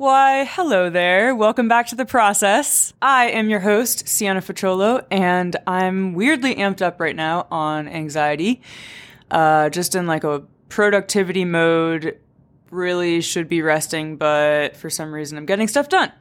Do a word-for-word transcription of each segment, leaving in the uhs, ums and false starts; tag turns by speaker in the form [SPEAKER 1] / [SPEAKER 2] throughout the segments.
[SPEAKER 1] Why, hello there. Welcome back to The Process. I am your host, Sienna Facciolo, and I'm weirdly amped up right now on anxiety. Uh, just in like a productivity mode, really should be resting, but for some reason I'm getting stuff done.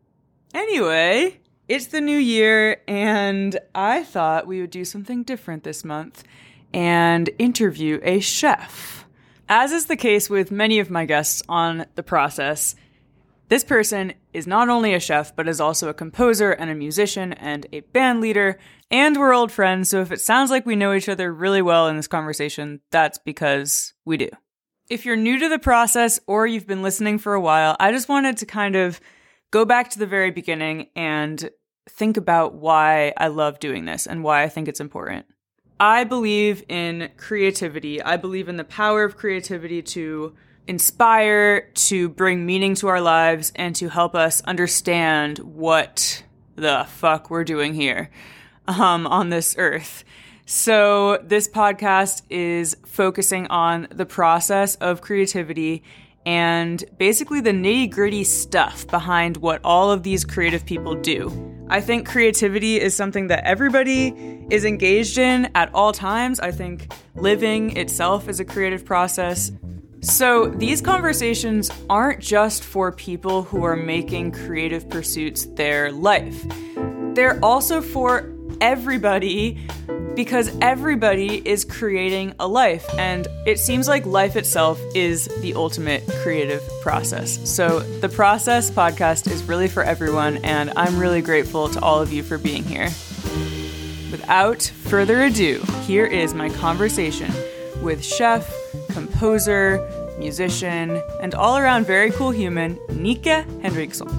[SPEAKER 1] Anyway, it's the new year, and I thought we would do something different this month and interview a chef. As is the case with many of my guests on The Process, this person is not only a chef, but is also a composer and a musician and a band leader, and we're old friends, so if it sounds like we know each other really well in this conversation, that's because we do. If you're new to The Process or you've been listening for a while, I just wanted to kind of go back to the very beginning and think about why I love doing this and why I think it's important. I believe in creativity. I believe in the power of creativity to inspire, to bring meaning to our lives, and to help us understand what the fuck we're doing here um, on this earth. So this podcast is focusing on the process of creativity and basically the nitty-gritty stuff behind what all of these creative people do. I think creativity is something that everybody is engaged in at all times. I think living itself is a creative process. So these conversations aren't just for people who are making creative pursuits their life. They're also for everybody, because everybody is creating a life, and it seems like life itself is the ultimate creative process. So the Process podcast is really for everyone, and I'm really grateful to all of you for being here. Without further ado, here is my conversation with chef, composer, musician, and all-around very cool human, Nika Henriksson.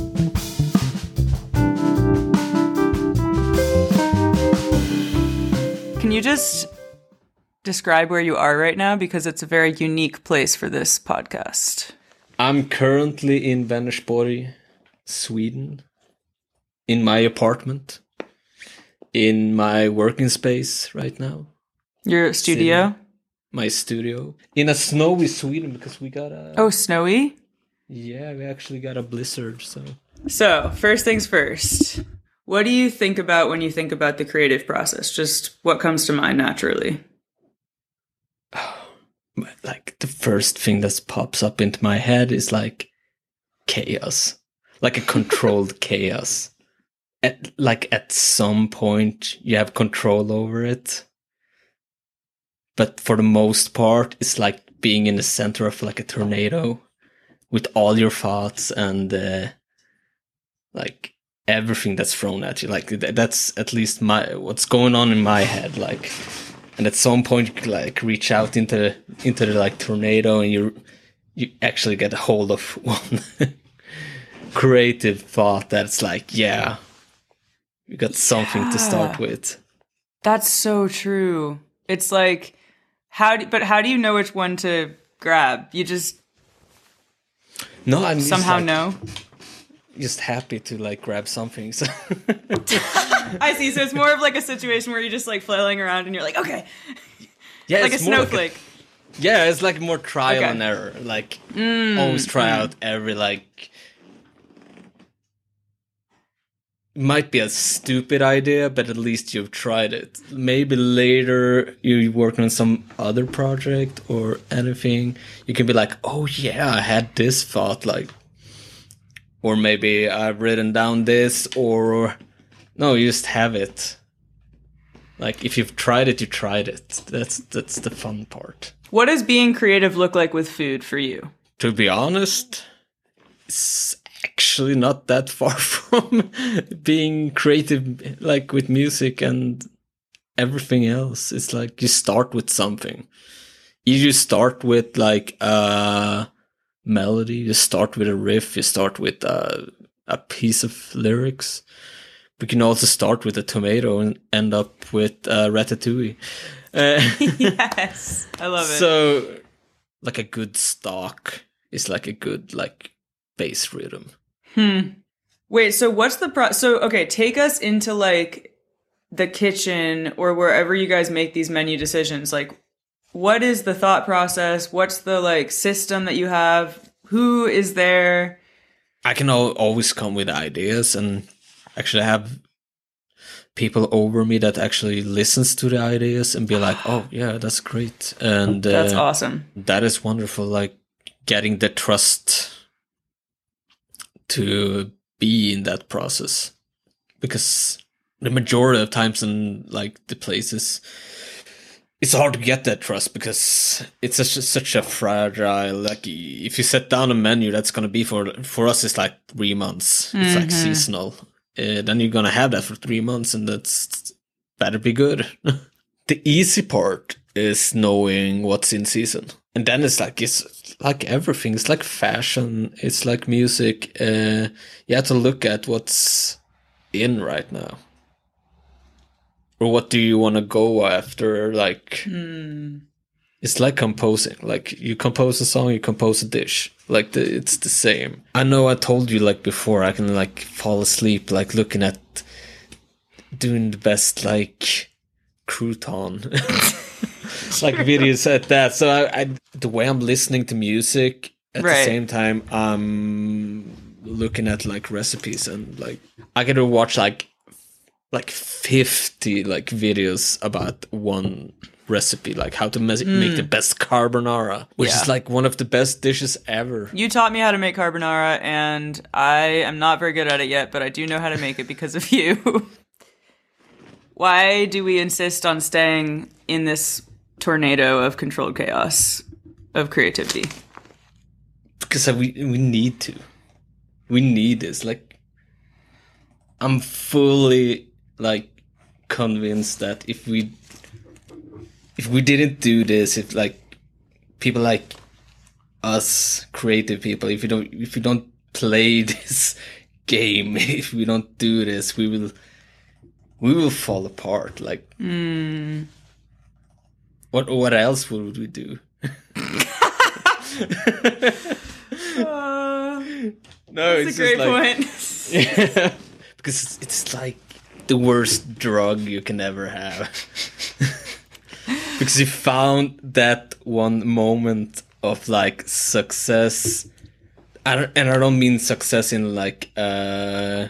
[SPEAKER 1] Can you just describe where you are right now? Because it's a very unique place for this podcast.
[SPEAKER 2] I'm currently in Vänersborg, Sweden, in my apartment, in my working space right now.
[SPEAKER 1] Your studio?
[SPEAKER 2] Sitting. My studio in a snowy Sweden because we got a
[SPEAKER 1] oh snowy
[SPEAKER 2] yeah we actually got a blizzard. So
[SPEAKER 1] so first things first, what do you think about when you think about the creative process? Just what comes to mind naturally?
[SPEAKER 2] Like the first thing that pops up into my head is like chaos, like a controlled chaos. At like at some point you have control over it. But for the most part, it's like being in the center of like a tornado with all your thoughts and uh, like everything that's thrown at you. Like that's at least my what's going on in my head. Like, and at some point, you could like reach out into the, into the like tornado, and you you actually get a hold of one creative thought that's like, yeah, you got something yeah. to start with.
[SPEAKER 1] That's so true. It's like. How do, but how do you know which one to grab? You just
[SPEAKER 2] no, I'm
[SPEAKER 1] somehow
[SPEAKER 2] just, like,
[SPEAKER 1] know.
[SPEAKER 2] Just happy to like grab something. So.
[SPEAKER 1] I see. So it's more of like a situation where you're just like flailing around and you're like, okay,
[SPEAKER 2] yeah,
[SPEAKER 1] like
[SPEAKER 2] it's
[SPEAKER 1] a
[SPEAKER 2] more
[SPEAKER 1] snowflake.
[SPEAKER 2] Like a, yeah, it's like more trial
[SPEAKER 1] okay.
[SPEAKER 2] and error. Like
[SPEAKER 1] mm,
[SPEAKER 2] always try
[SPEAKER 1] mm.
[SPEAKER 2] out every like. Might be a stupid idea, but at least you've tried it. Maybe later you work on some other project or anything, you can be like, oh yeah, I had this thought, like, or maybe I've written down this, or no, you just have it. Like if you've tried it, you tried it. That's that's the fun part.
[SPEAKER 1] What does being creative look like with food for you?
[SPEAKER 2] To be honest, it's actually not that far from being creative, like with music and everything else. It's like you start with something. You just start with like a melody, you start with a riff, you start with a, a piece of lyrics. We can also start with a tomato and end up with uh, ratatouille. Uh,
[SPEAKER 1] yes, I love it.
[SPEAKER 2] So like a good stock is like a good like bass rhythm.
[SPEAKER 1] Hmm. Wait, so what's the pro- so okay, take us into like the kitchen or wherever you guys make these menu decisions. Like what is the thought process? What's the like system that you have? Who is there?
[SPEAKER 2] I can al- always come with ideas and actually have people over me that actually listens to the ideas and be like, oh yeah, that's great. And
[SPEAKER 1] That's
[SPEAKER 2] uh,
[SPEAKER 1] awesome.
[SPEAKER 2] that is wonderful. Like getting the trust to be in that process, because the majority of times in like the places, it's hard to get that trust because it's such a, such a fragile, like if you set down a menu that's going to be for for us, it's like three months. It's
[SPEAKER 1] Mm-hmm.
[SPEAKER 2] like seasonal. Uh, then you're going to have that for three months and that's better be good. The easy part is knowing what's in season. And then it's like, it's like everything. It's like fashion. It's like music. Uh, you have to look at what's in right now. Or what do you want to go after? Like,
[SPEAKER 1] Mm.
[SPEAKER 2] it's like composing. Like, you compose a song, you compose a dish. Like, the, it's the same. I know I told you, like, before, I can, like, fall asleep, like, looking at doing the best, like, crouton. Like, videos at that. So, I, I, the way I'm listening to music, at
[SPEAKER 1] Right.
[SPEAKER 2] the same time, I'm looking at, like, recipes. And, like, I get to watch, like, like fifty like videos about one recipe, like how to mes-
[SPEAKER 1] Mm.
[SPEAKER 2] make the best carbonara, which
[SPEAKER 1] Yeah.
[SPEAKER 2] is like one of the best dishes ever.
[SPEAKER 1] You taught me how to make carbonara, and I am not very good at it yet, but I do know how to make it because of you. Why do we insist on staying in this tornado of controlled chaos of creativity?
[SPEAKER 2] Because we we need to. We need this. Like, I'm fully like convinced that if we if we didn't do this, if like people like us, creative people, if we don't if we don't play this game, if we don't do this, we will we will fall apart. Like,
[SPEAKER 1] Mm.
[SPEAKER 2] what what else would we do?
[SPEAKER 1] Uh,
[SPEAKER 2] No,
[SPEAKER 1] that's a great point.
[SPEAKER 2] Yeah, because it's like the worst drug you can ever have. Because you found that one moment of like success. I don't, and I don't mean success in like uh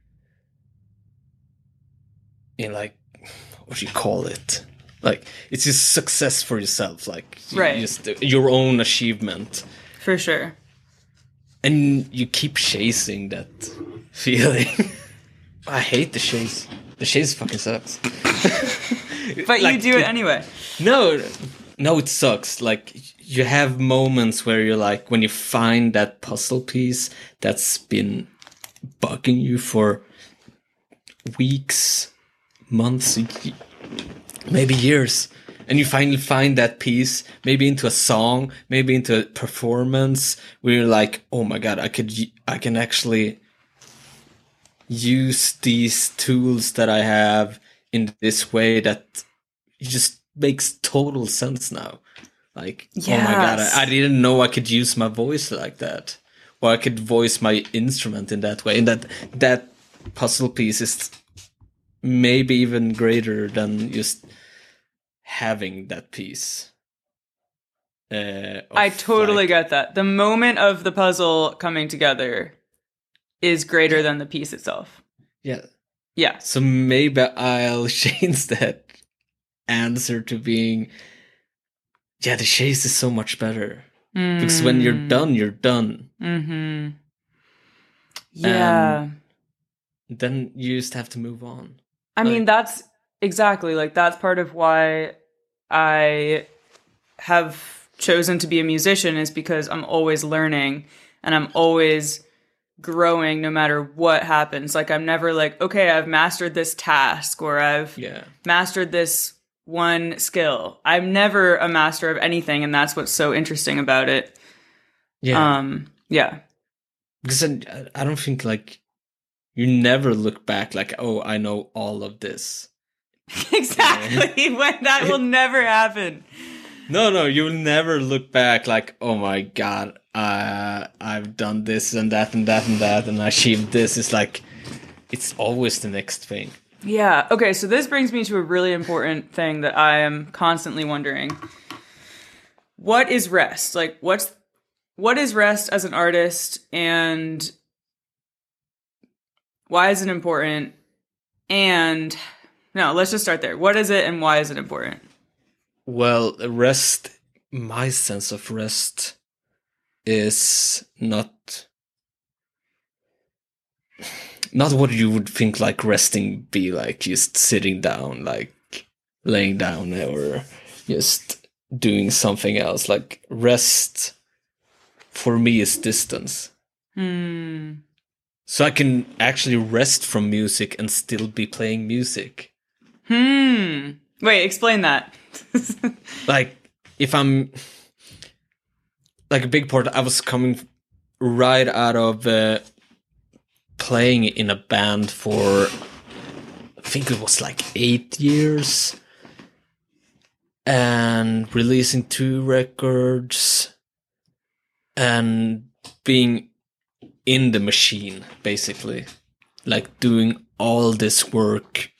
[SPEAKER 2] in like what do you call it? Like, it's just success for yourself, like you
[SPEAKER 1] Right.
[SPEAKER 2] just your own achievement.
[SPEAKER 1] For sure.
[SPEAKER 2] And you keep chasing that feeling. I hate the chase. The chase fucking sucks.
[SPEAKER 1] But
[SPEAKER 2] Like,
[SPEAKER 1] you do it anyway.
[SPEAKER 2] No, no, it sucks. Like, you have moments where you're like, when you find that puzzle piece that's been bugging you for weeks, months, y- maybe years, and you finally find that piece, maybe into a song, maybe into a performance, where you're like, oh my god, I could, y- I can actually use these tools that I have in this way that it just makes total sense now. Like, oh my god,
[SPEAKER 1] Yes.
[SPEAKER 2] I, I didn't know I could use my voice like that, or I could voice my instrument in that way. And that that puzzle piece is maybe even greater than just having that piece. Uh, of,
[SPEAKER 1] I totally
[SPEAKER 2] like-
[SPEAKER 1] get that. The moment of the puzzle coming together is greater than the piece itself.
[SPEAKER 2] yeah.
[SPEAKER 1] Yeah.
[SPEAKER 2] So maybe I'll change that answer to being, yeah, the chase is so much better. Because when you're done, you're done.
[SPEAKER 1] Mm-hmm. Yeah.
[SPEAKER 2] Then you just have to move on.
[SPEAKER 1] I mean,
[SPEAKER 2] like-
[SPEAKER 1] that's exactly like that's part of why I have chosen to be a musician, is because I'm always learning and I'm always growing no matter what happens. Like, I'm never like, okay, I've mastered this task or I've
[SPEAKER 2] Yeah.
[SPEAKER 1] mastered this one skill. I'm never a master of anything, and that's what's so interesting about it.
[SPEAKER 2] Yeah.
[SPEAKER 1] Um, yeah.
[SPEAKER 2] Because I, I don't think, like, you never look back like, oh, I know all of this.
[SPEAKER 1] Exactly. When that will never happen.
[SPEAKER 2] No, no, you'll never look back like, oh my god, uh, I've done this and that and that and that and I achieved this. It's like, it's always the next thing.
[SPEAKER 1] Yeah. Okay, so this brings me to a really important thing that I am constantly wondering. What is rest? Like, what's what is rest as an artist, and Why is it important? And no, let's just start there. What is it and why is it important?
[SPEAKER 2] Well, rest, my sense of rest is not not what you would think like resting be, like just sitting down, like laying down, or just doing something else. Like rest for me is distance.
[SPEAKER 1] Hmm.
[SPEAKER 2] So I can actually rest from music and still be playing music.
[SPEAKER 1] Hmm. Wait, explain that.
[SPEAKER 2] Like if I'm like a big part, I was coming right out of uh, playing in a band for, I think it was like eight years, and releasing two records and being in the machine, basically, like doing all this work,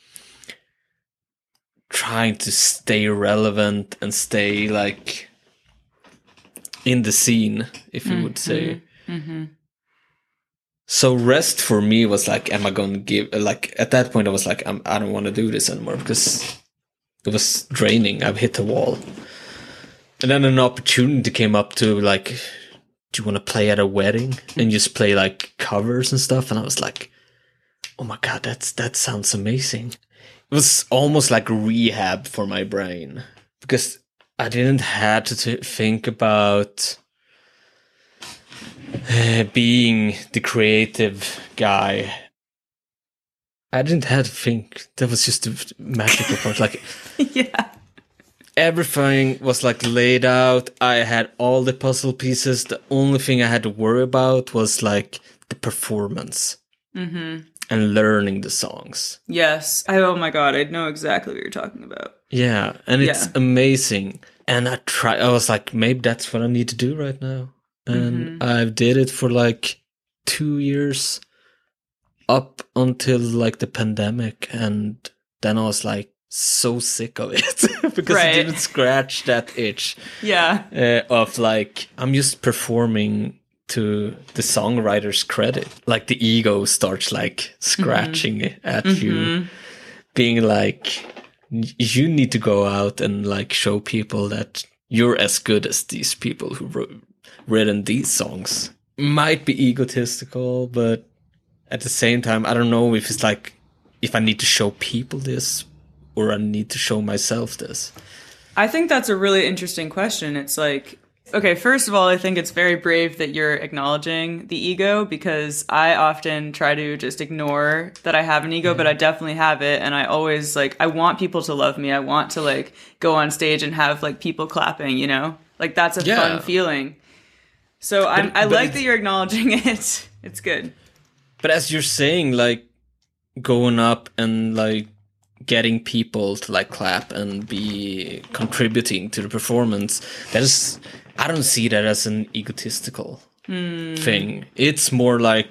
[SPEAKER 2] trying to stay relevant and stay like in the scene, if you mm-hmm. would say. Mm-hmm. So rest for me was like, am I going to give, like at that point I was like, I'm, I don't want to do this anymore because it was draining. I've hit the wall. And then an opportunity came up to like, do you want to play at a wedding and just play like covers and stuff? And I was like, oh my God, that's, that sounds amazing. It was almost like rehab for my brain because I didn't have to t- think about uh, being the creative guy. I didn't have to think. That was just the magical part. Like,
[SPEAKER 1] yeah,
[SPEAKER 2] everything was like laid out. I had all the puzzle pieces. The only thing I had to worry about was like the performance. Mm-hmm. And learning the songs.
[SPEAKER 1] Yes. I, oh my God, I know exactly what you're talking about.
[SPEAKER 2] Yeah, and it's
[SPEAKER 1] yeah.
[SPEAKER 2] amazing. And I try. I was like, maybe that's what I need to do right now. And mm-hmm. I did it for like two years up until like the pandemic. And then I was like so sick of it because right. it didn't scratch that itch.
[SPEAKER 1] Yeah.
[SPEAKER 2] Uh, of like, I'm just performing to the songwriter's credit. Like the ego starts like scratching mm-hmm. at mm-hmm. you, being like, you need to go out and like show people that you're as good as these people who wrote written these songs. Might be egotistical, but at the same time, I don't know if it's like, if I need to show people this or I need to show myself this.
[SPEAKER 1] I think that's a really interesting question. It's like, okay, first of all, I think it's very brave that you're acknowledging the ego, because I often try to just ignore that I have an ego, yeah. but I definitely have it. And I always like, I want people to love me. I want to like go on stage and have like people clapping, you know, like that's a yeah. fun feeling. So but, I'm, I like that you're acknowledging it. It's good.
[SPEAKER 2] But as you're saying, like going up and like getting people to like clap and be contributing to the performance, that is, I don't see that as an egotistical mm. thing. It's more like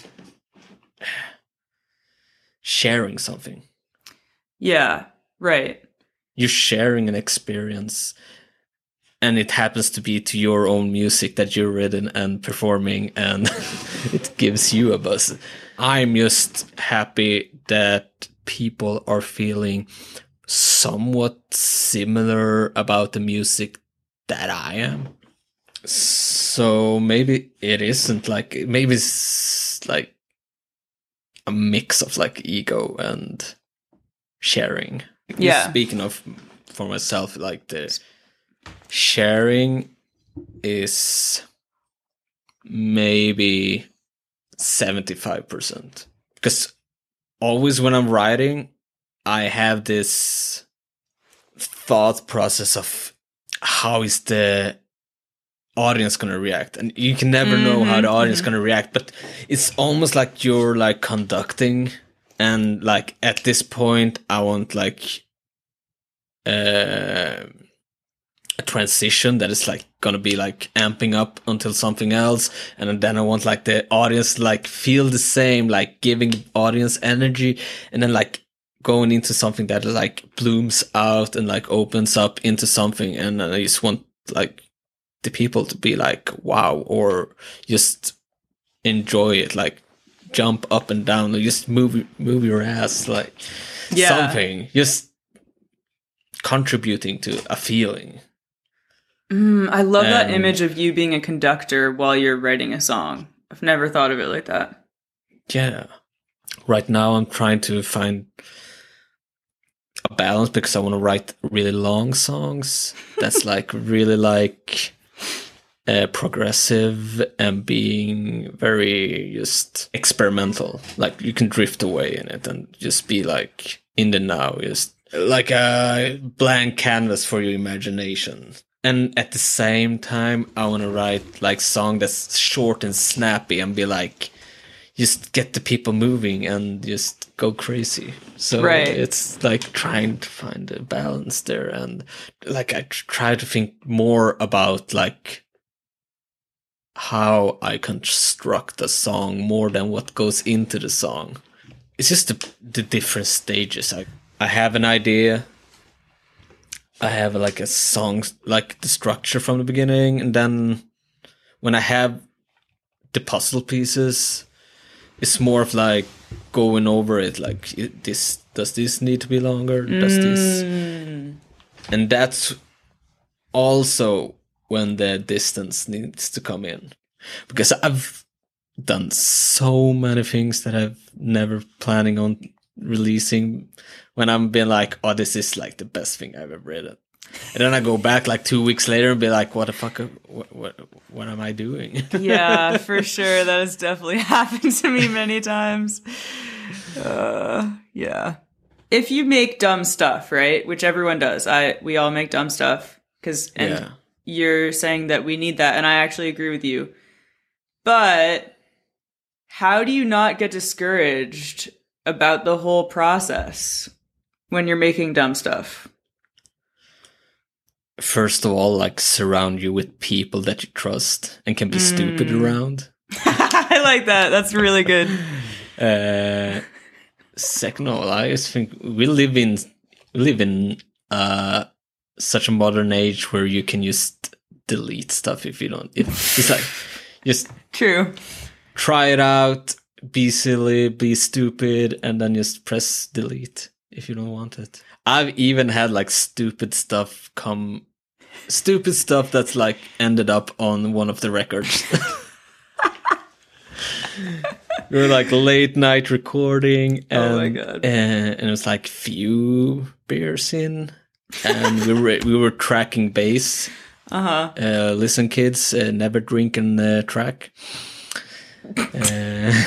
[SPEAKER 2] sharing something.
[SPEAKER 1] Yeah, right.
[SPEAKER 2] You're sharing an experience, and it happens to be to your own music that you're written and performing, and it gives you a buzz. I'm just happy that people are feeling somewhat similar about the music that I am. So maybe it isn't like, maybe it's like a mix of like ego and sharing.
[SPEAKER 1] Yeah.
[SPEAKER 2] Speaking of for myself, like the sharing is maybe seventy-five percent. Because always when I'm writing, I have this thought process of how is the audience gonna react, and you can never mm-hmm, know how the audience mm-hmm. gonna react, but it's almost like you're like conducting, and like at this point I want like uh, a transition that is like gonna be like amping up until something else, and then I want like the audience to like feel the same, like giving audience energy, and then like going into something that like blooms out and like opens up into something, and I just want like the people to be like, wow, or just enjoy it, like jump up and down, or just move move your ass, like
[SPEAKER 1] Yeah.
[SPEAKER 2] something, just contributing to a feeling.
[SPEAKER 1] Mm, I love that
[SPEAKER 2] And-
[SPEAKER 1] image of you being a conductor while you're writing a song. I've never thought of it like that.
[SPEAKER 2] Yeah. Right now I'm trying to find a balance because I want to write really long songs that's like really like uh, progressive and being very just experimental. Like you can drift away in it and just be like in the now, just like a blank canvas for your imagination. And at the same time, I want to write like song that's short and snappy and be like, just get the people moving and just go crazy. So
[SPEAKER 1] Right.
[SPEAKER 2] it's like trying to find a balance there. And like I tr- try to think more about like how I construct a song more than what goes into the song. It's just the, the different stages. I, I have an idea. I have like a song, like the structure from the beginning. And then when I have the puzzle pieces, it's more of like going over it. Like it- this, does this need to be longer? Does this?
[SPEAKER 1] Mm.
[SPEAKER 2] And that's also when the distance needs to come in. Because I've done so many things that I've never planning on releasing when I'm been like, oh, this is like the best thing I've ever written. And then I go back like two weeks later and be like, what the fuck, what, what, what am I doing?
[SPEAKER 1] Yeah, for sure. That has definitely happened to me many times. Uh, yeah. If you make dumb stuff, right? Which everyone does. I we all make dumb stuff. Cause, and
[SPEAKER 2] Yeah.
[SPEAKER 1] you're saying that we need that. And I actually agree with you. But how do you not get discouraged about the whole process when you're making dumb stuff?
[SPEAKER 2] First of all, like surround you with people that you trust and can be stupid around.
[SPEAKER 1] I like that. That's really good.
[SPEAKER 2] Uh, second of all, I just think we live in we live in uh, such a modern age where you can just delete stuff if you don't. If, it's like just
[SPEAKER 1] True.
[SPEAKER 2] try it out, be silly, be stupid, and then just press delete if you don't want it. I've even had like stupid stuff come, stupid stuff that's like ended up on one of the records. We were like late night recording, and,
[SPEAKER 1] Oh my God.
[SPEAKER 2] and and it was like few beers in, and we were we were tracking bass.
[SPEAKER 1] Uh-huh.
[SPEAKER 2] Uh, listen, kids, uh, never drink and uh, track. Uh,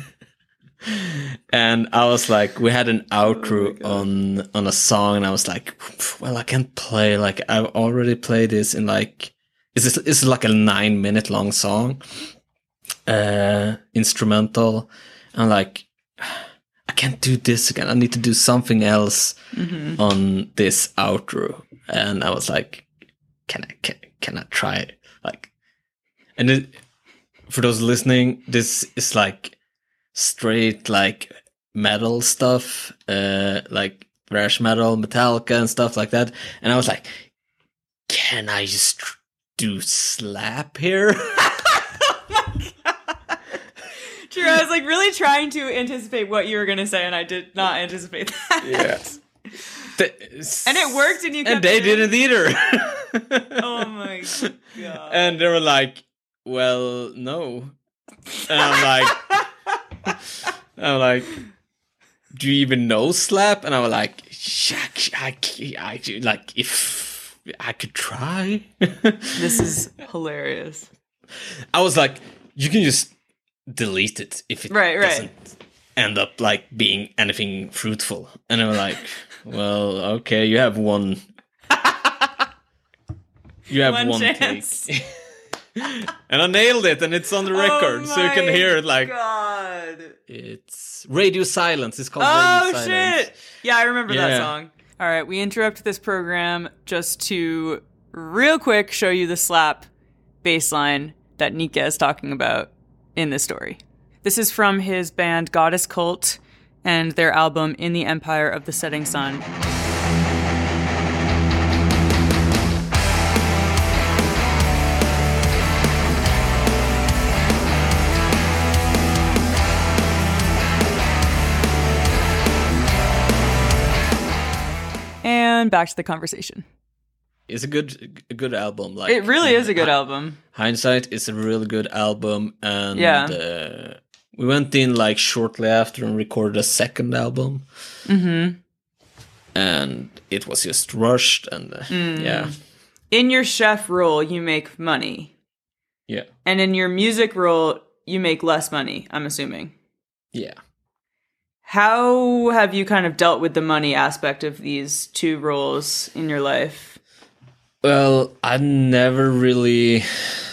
[SPEAKER 2] and I was like, we had an outro
[SPEAKER 1] Oh
[SPEAKER 2] on on a song, and I was like, well, I can't play. Like, I've already played this in like, it's this it's like a nine minute long song, uh, instrumental. I'm like, I can't do this again. I need to do something else
[SPEAKER 1] Mm-hmm.
[SPEAKER 2] on this outro. And I was like, can I can, can I try it? Like, and it, for those listening, this is like straight like metal stuff, uh, like thrash metal, Metallica and stuff like that. And I was like, can I just tr- do slap here?
[SPEAKER 1] True. I was like really trying to anticipate what you were going to say, and I did not anticipate that.
[SPEAKER 2] Yeah.
[SPEAKER 1] And it worked, and you kept
[SPEAKER 2] and they
[SPEAKER 1] it in?
[SPEAKER 2] didn't either.
[SPEAKER 1] Oh my God.
[SPEAKER 2] And they were like, well, no. And I'm like, I'm like, do you even know slap? And I was like, I, I, I, like, if I could try.
[SPEAKER 1] This is hilarious.
[SPEAKER 2] I was like, you can just delete it if it
[SPEAKER 1] Right, right.
[SPEAKER 2] doesn't end up like being anything fruitful. And I'm like, well, okay, you have one. You have
[SPEAKER 1] One
[SPEAKER 2] one,
[SPEAKER 1] chance.
[SPEAKER 2] take. And I nailed it, and it's on the record,
[SPEAKER 1] Oh
[SPEAKER 2] so you can
[SPEAKER 1] my
[SPEAKER 2] hear it like
[SPEAKER 1] God.
[SPEAKER 2] it's radio silence. It's called
[SPEAKER 1] Oh
[SPEAKER 2] radio silence.
[SPEAKER 1] shit! Yeah, I remember that
[SPEAKER 2] Yeah.
[SPEAKER 1] song. All right, we interrupt this program just to real quick show you the slap bass line that Nika is talking about in this story. This is from his band Goddess Cult and their album In the Empire of the Setting Sun. on, back to the conversation.
[SPEAKER 2] It's a good a good album. Like
[SPEAKER 1] It really is a good
[SPEAKER 2] uh,
[SPEAKER 1] album.
[SPEAKER 2] Hindsight is a really good album, and
[SPEAKER 1] Yeah.
[SPEAKER 2] uh, we went in like shortly after and recorded a second album.
[SPEAKER 1] Mm-hmm.
[SPEAKER 2] And it was just rushed, and uh,
[SPEAKER 1] Mm.
[SPEAKER 2] yeah.
[SPEAKER 1] In your chef role, you make money.
[SPEAKER 2] Yeah.
[SPEAKER 1] And in your music role, you make less money, I'm assuming.
[SPEAKER 2] Yeah.
[SPEAKER 1] How have you kind of dealt with the money aspect of these two roles in your life?
[SPEAKER 2] Well, I never really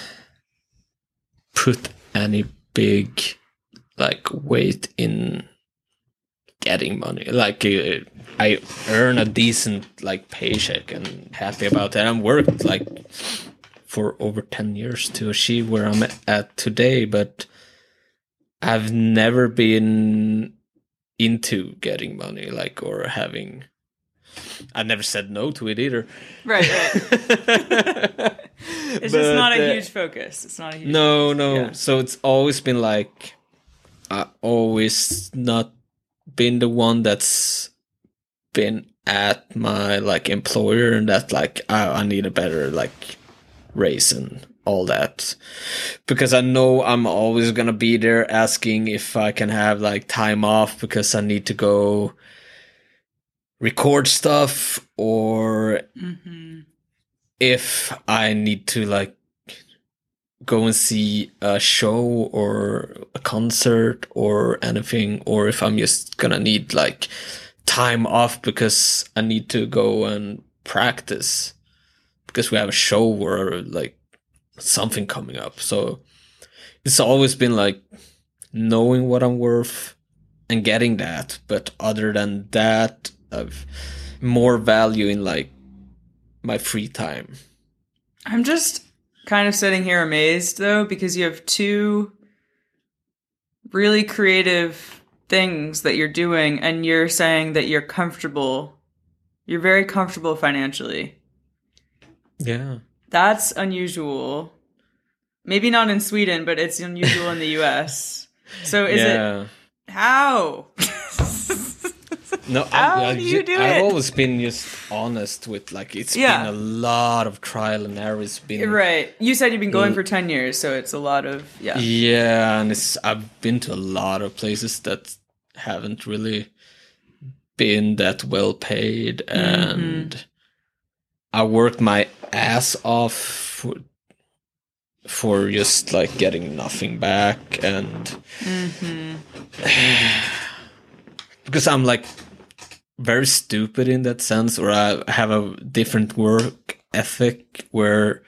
[SPEAKER 2] put any big like weight in getting money. Like uh, I earn a decent like paycheck and happy about that. I'm worked like for over ten years to achieve where I'm at today, but I've never been into getting money, like, or having. I never said no to it either.
[SPEAKER 1] Right, right. It's
[SPEAKER 2] But,
[SPEAKER 1] just not a
[SPEAKER 2] uh,
[SPEAKER 1] huge focus. It's not a huge
[SPEAKER 2] No,
[SPEAKER 1] focus.
[SPEAKER 2] no.
[SPEAKER 1] Yeah.
[SPEAKER 2] So it's always been like, I always not been the one that's been at my like employer and that like I, I need a better like raise and all that, because I know I'm always gonna be there asking if I can have like time off because I need to go record stuff, or
[SPEAKER 1] Mm-hmm.
[SPEAKER 2] if I need to like go and see a show or a concert or anything, or if I'm just gonna need like time off because I need to go and practice because we have a show or like something coming up. So it's always been like knowing what I'm worth and getting that, but other than that, I've more value in like my free time.
[SPEAKER 1] I'm just kind of sitting here amazed, though, because you have two really creative things that you're doing, and you're saying that you're comfortable. You're very comfortable financially.
[SPEAKER 2] Yeah.
[SPEAKER 1] That's unusual. Maybe not in Sweden, but it's unusual in the U S. So is
[SPEAKER 2] yeah.
[SPEAKER 1] it... How?
[SPEAKER 2] No,
[SPEAKER 1] How
[SPEAKER 2] I, I,
[SPEAKER 1] do you do
[SPEAKER 2] I've
[SPEAKER 1] it?
[SPEAKER 2] always been just honest with like it's
[SPEAKER 1] Yeah.
[SPEAKER 2] been a lot of trial and error. It's been
[SPEAKER 1] Right. You said you've been going
[SPEAKER 2] Mm.
[SPEAKER 1] for ten years, so it's a lot of... Yeah.
[SPEAKER 2] yeah, and it's I've been to a lot of places that haven't really been that well paid, and
[SPEAKER 1] Mm-hmm.
[SPEAKER 2] I worked my ass off for, for just like getting nothing back, and
[SPEAKER 1] Mm-hmm.
[SPEAKER 2] because I'm like very stupid in that sense, or I have a different work ethic where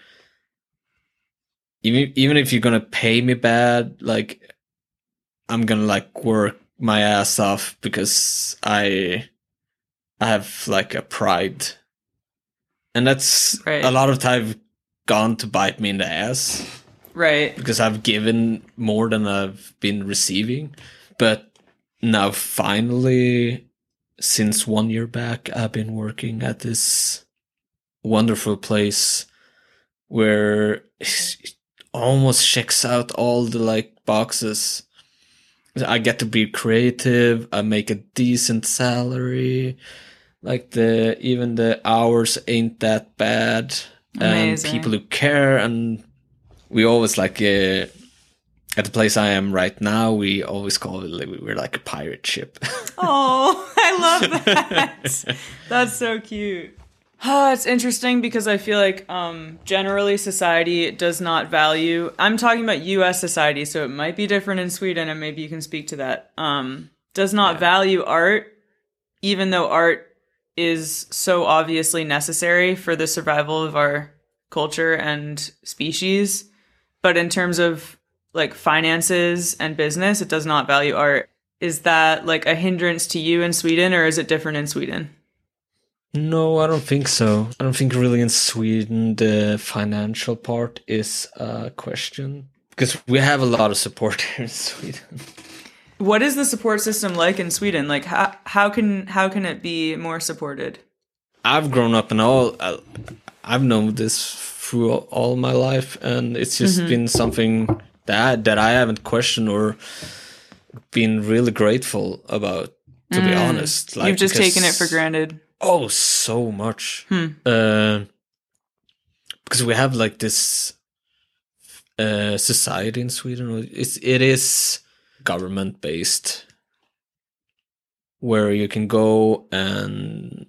[SPEAKER 2] even even if you're gonna pay me bad, like I'm gonna like work my ass off because I I have like a pride, and that's
[SPEAKER 1] Right.
[SPEAKER 2] a lot of time gone to bite me in the ass
[SPEAKER 1] Right.
[SPEAKER 2] because I've given more than I've been receiving. But now finally, since one year back, I've been working at this wonderful place where it almost checks out all the like boxes. I get to be creative. I make a decent salary. Like the even the hours ain't that bad, and
[SPEAKER 1] Amazing.
[SPEAKER 2] people who care. And we always like uh, at the place I am right now, we always call it like we're like a pirate ship.
[SPEAKER 1] Oh, I love that. That's so cute. Oh, it's interesting because I feel like um, generally society does not value. I'm talking about U S society, so it might be different in Sweden, and maybe you can speak to that. Um, does not
[SPEAKER 2] Yeah.
[SPEAKER 1] value art, even though art is so obviously necessary for the survival of our culture and species. But in terms of like finances and business, it does not value art. Is that like a hindrance to you in Sweden, or is it different in Sweden?
[SPEAKER 2] No, I don't think so. I don't think really in Sweden the financial part is a question, because we have a lot of support here in Sweden.
[SPEAKER 1] What is the support system like in Sweden? Like how how can how can it be more supported?
[SPEAKER 2] I've grown up in all. Uh, I've known this through all, all my life, and it's just
[SPEAKER 1] Mm-hmm.
[SPEAKER 2] been something that that I haven't questioned or been really grateful about. To be honest, like
[SPEAKER 1] Mm. You've just
[SPEAKER 2] because-
[SPEAKER 1] taken it for granted.
[SPEAKER 2] Oh, so much.
[SPEAKER 1] Hmm.
[SPEAKER 2] Uh, because we have like this uh, society in Sweden. It's it is government based, where you can go and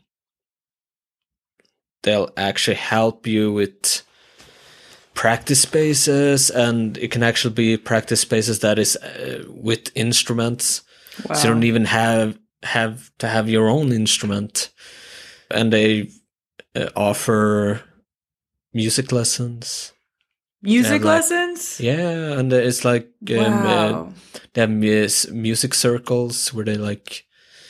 [SPEAKER 2] they'll actually help you with practice spaces, and it can actually be practice spaces that is uh, with instruments.
[SPEAKER 1] Wow.
[SPEAKER 2] So you don't even have have to have your own instrument, and they uh, offer music lessons.
[SPEAKER 1] Music
[SPEAKER 2] like,
[SPEAKER 1] lessons?
[SPEAKER 2] Yeah, and it's like um,
[SPEAKER 1] Wow.
[SPEAKER 2] uh, they have mus- music circles where they like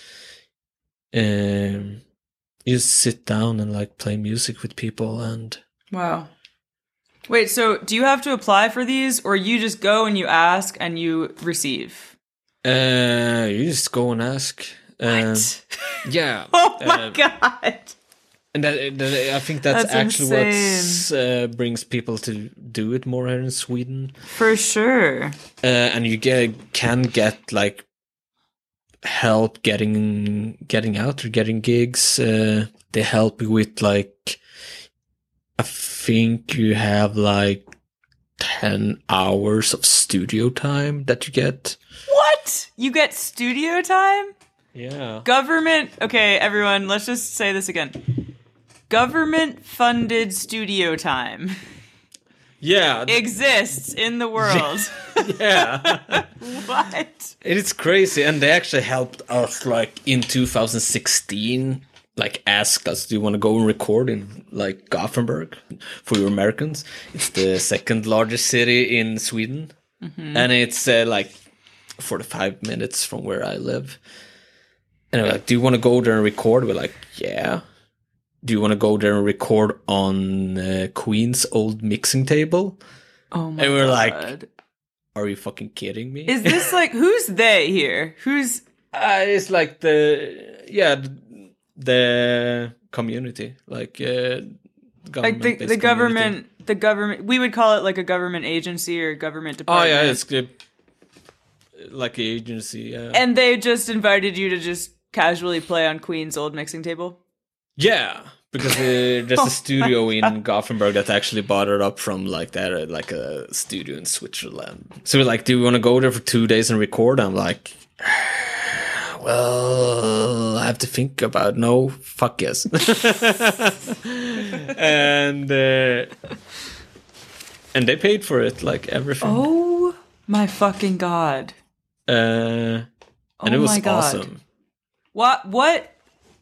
[SPEAKER 2] um, you sit down and like play music with people. And
[SPEAKER 1] Wow. Wait, so do you have to apply for these, or you just go and you ask and you receive?
[SPEAKER 2] uh, you just go and ask. Um,
[SPEAKER 1] What?
[SPEAKER 2] yeah.
[SPEAKER 1] Oh my
[SPEAKER 2] uh,
[SPEAKER 1] god.
[SPEAKER 2] And that, that, I think that's,
[SPEAKER 1] That's
[SPEAKER 2] actually what
[SPEAKER 1] insane.
[SPEAKER 2] uh, brings people to do it more here in Sweden.
[SPEAKER 1] For sure.
[SPEAKER 2] Uh, and you get can get like help getting getting out or getting gigs. Uh, they help you with like, I think you have like ten hours of studio time that you get.
[SPEAKER 1] What? You get studio time?
[SPEAKER 2] Yeah.
[SPEAKER 1] Government. Okay, everyone, let's just say this again. Government funded studio time
[SPEAKER 2] Yeah.
[SPEAKER 1] exists in the world.
[SPEAKER 2] Yeah.
[SPEAKER 1] What?
[SPEAKER 2] It's crazy. And they actually helped us like in two thousand sixteen, like asked us, do you want to go and record in like Gothenburg? For you Americans, it's the second largest city in Sweden. Mm-hmm. And it's uh, like forty-five minutes from where I live. And they're like, do you want to go there and record? We're like, yeah. Do you want to go there and record on uh, Queen's old mixing table?
[SPEAKER 1] Oh my god.
[SPEAKER 2] And we're like, are you fucking kidding me?
[SPEAKER 1] Is this like, who's they here? Who's...
[SPEAKER 2] Uh, it's like the, yeah, the, the community. Like, uh,
[SPEAKER 1] Like the, the government, the government, we would call it like a government agency or government
[SPEAKER 2] Oh,
[SPEAKER 1] department.
[SPEAKER 2] yeah, it's good. Like an agency, yeah.
[SPEAKER 1] And they just invited you to just casually play on Queen's old mixing table?
[SPEAKER 2] Yeah, because uh, there's a studio in Gothenburg that actually bought it up from like that, uh, like a studio in Switzerland. So we're like, do you want to go there for two days and record? I'm like, well, I have to think about it. No, fuck yes. and uh, and they paid for it, like everything.
[SPEAKER 1] Oh my fucking god.
[SPEAKER 2] Uh, and
[SPEAKER 1] Oh
[SPEAKER 2] it was
[SPEAKER 1] my God.
[SPEAKER 2] awesome.
[SPEAKER 1] What? What?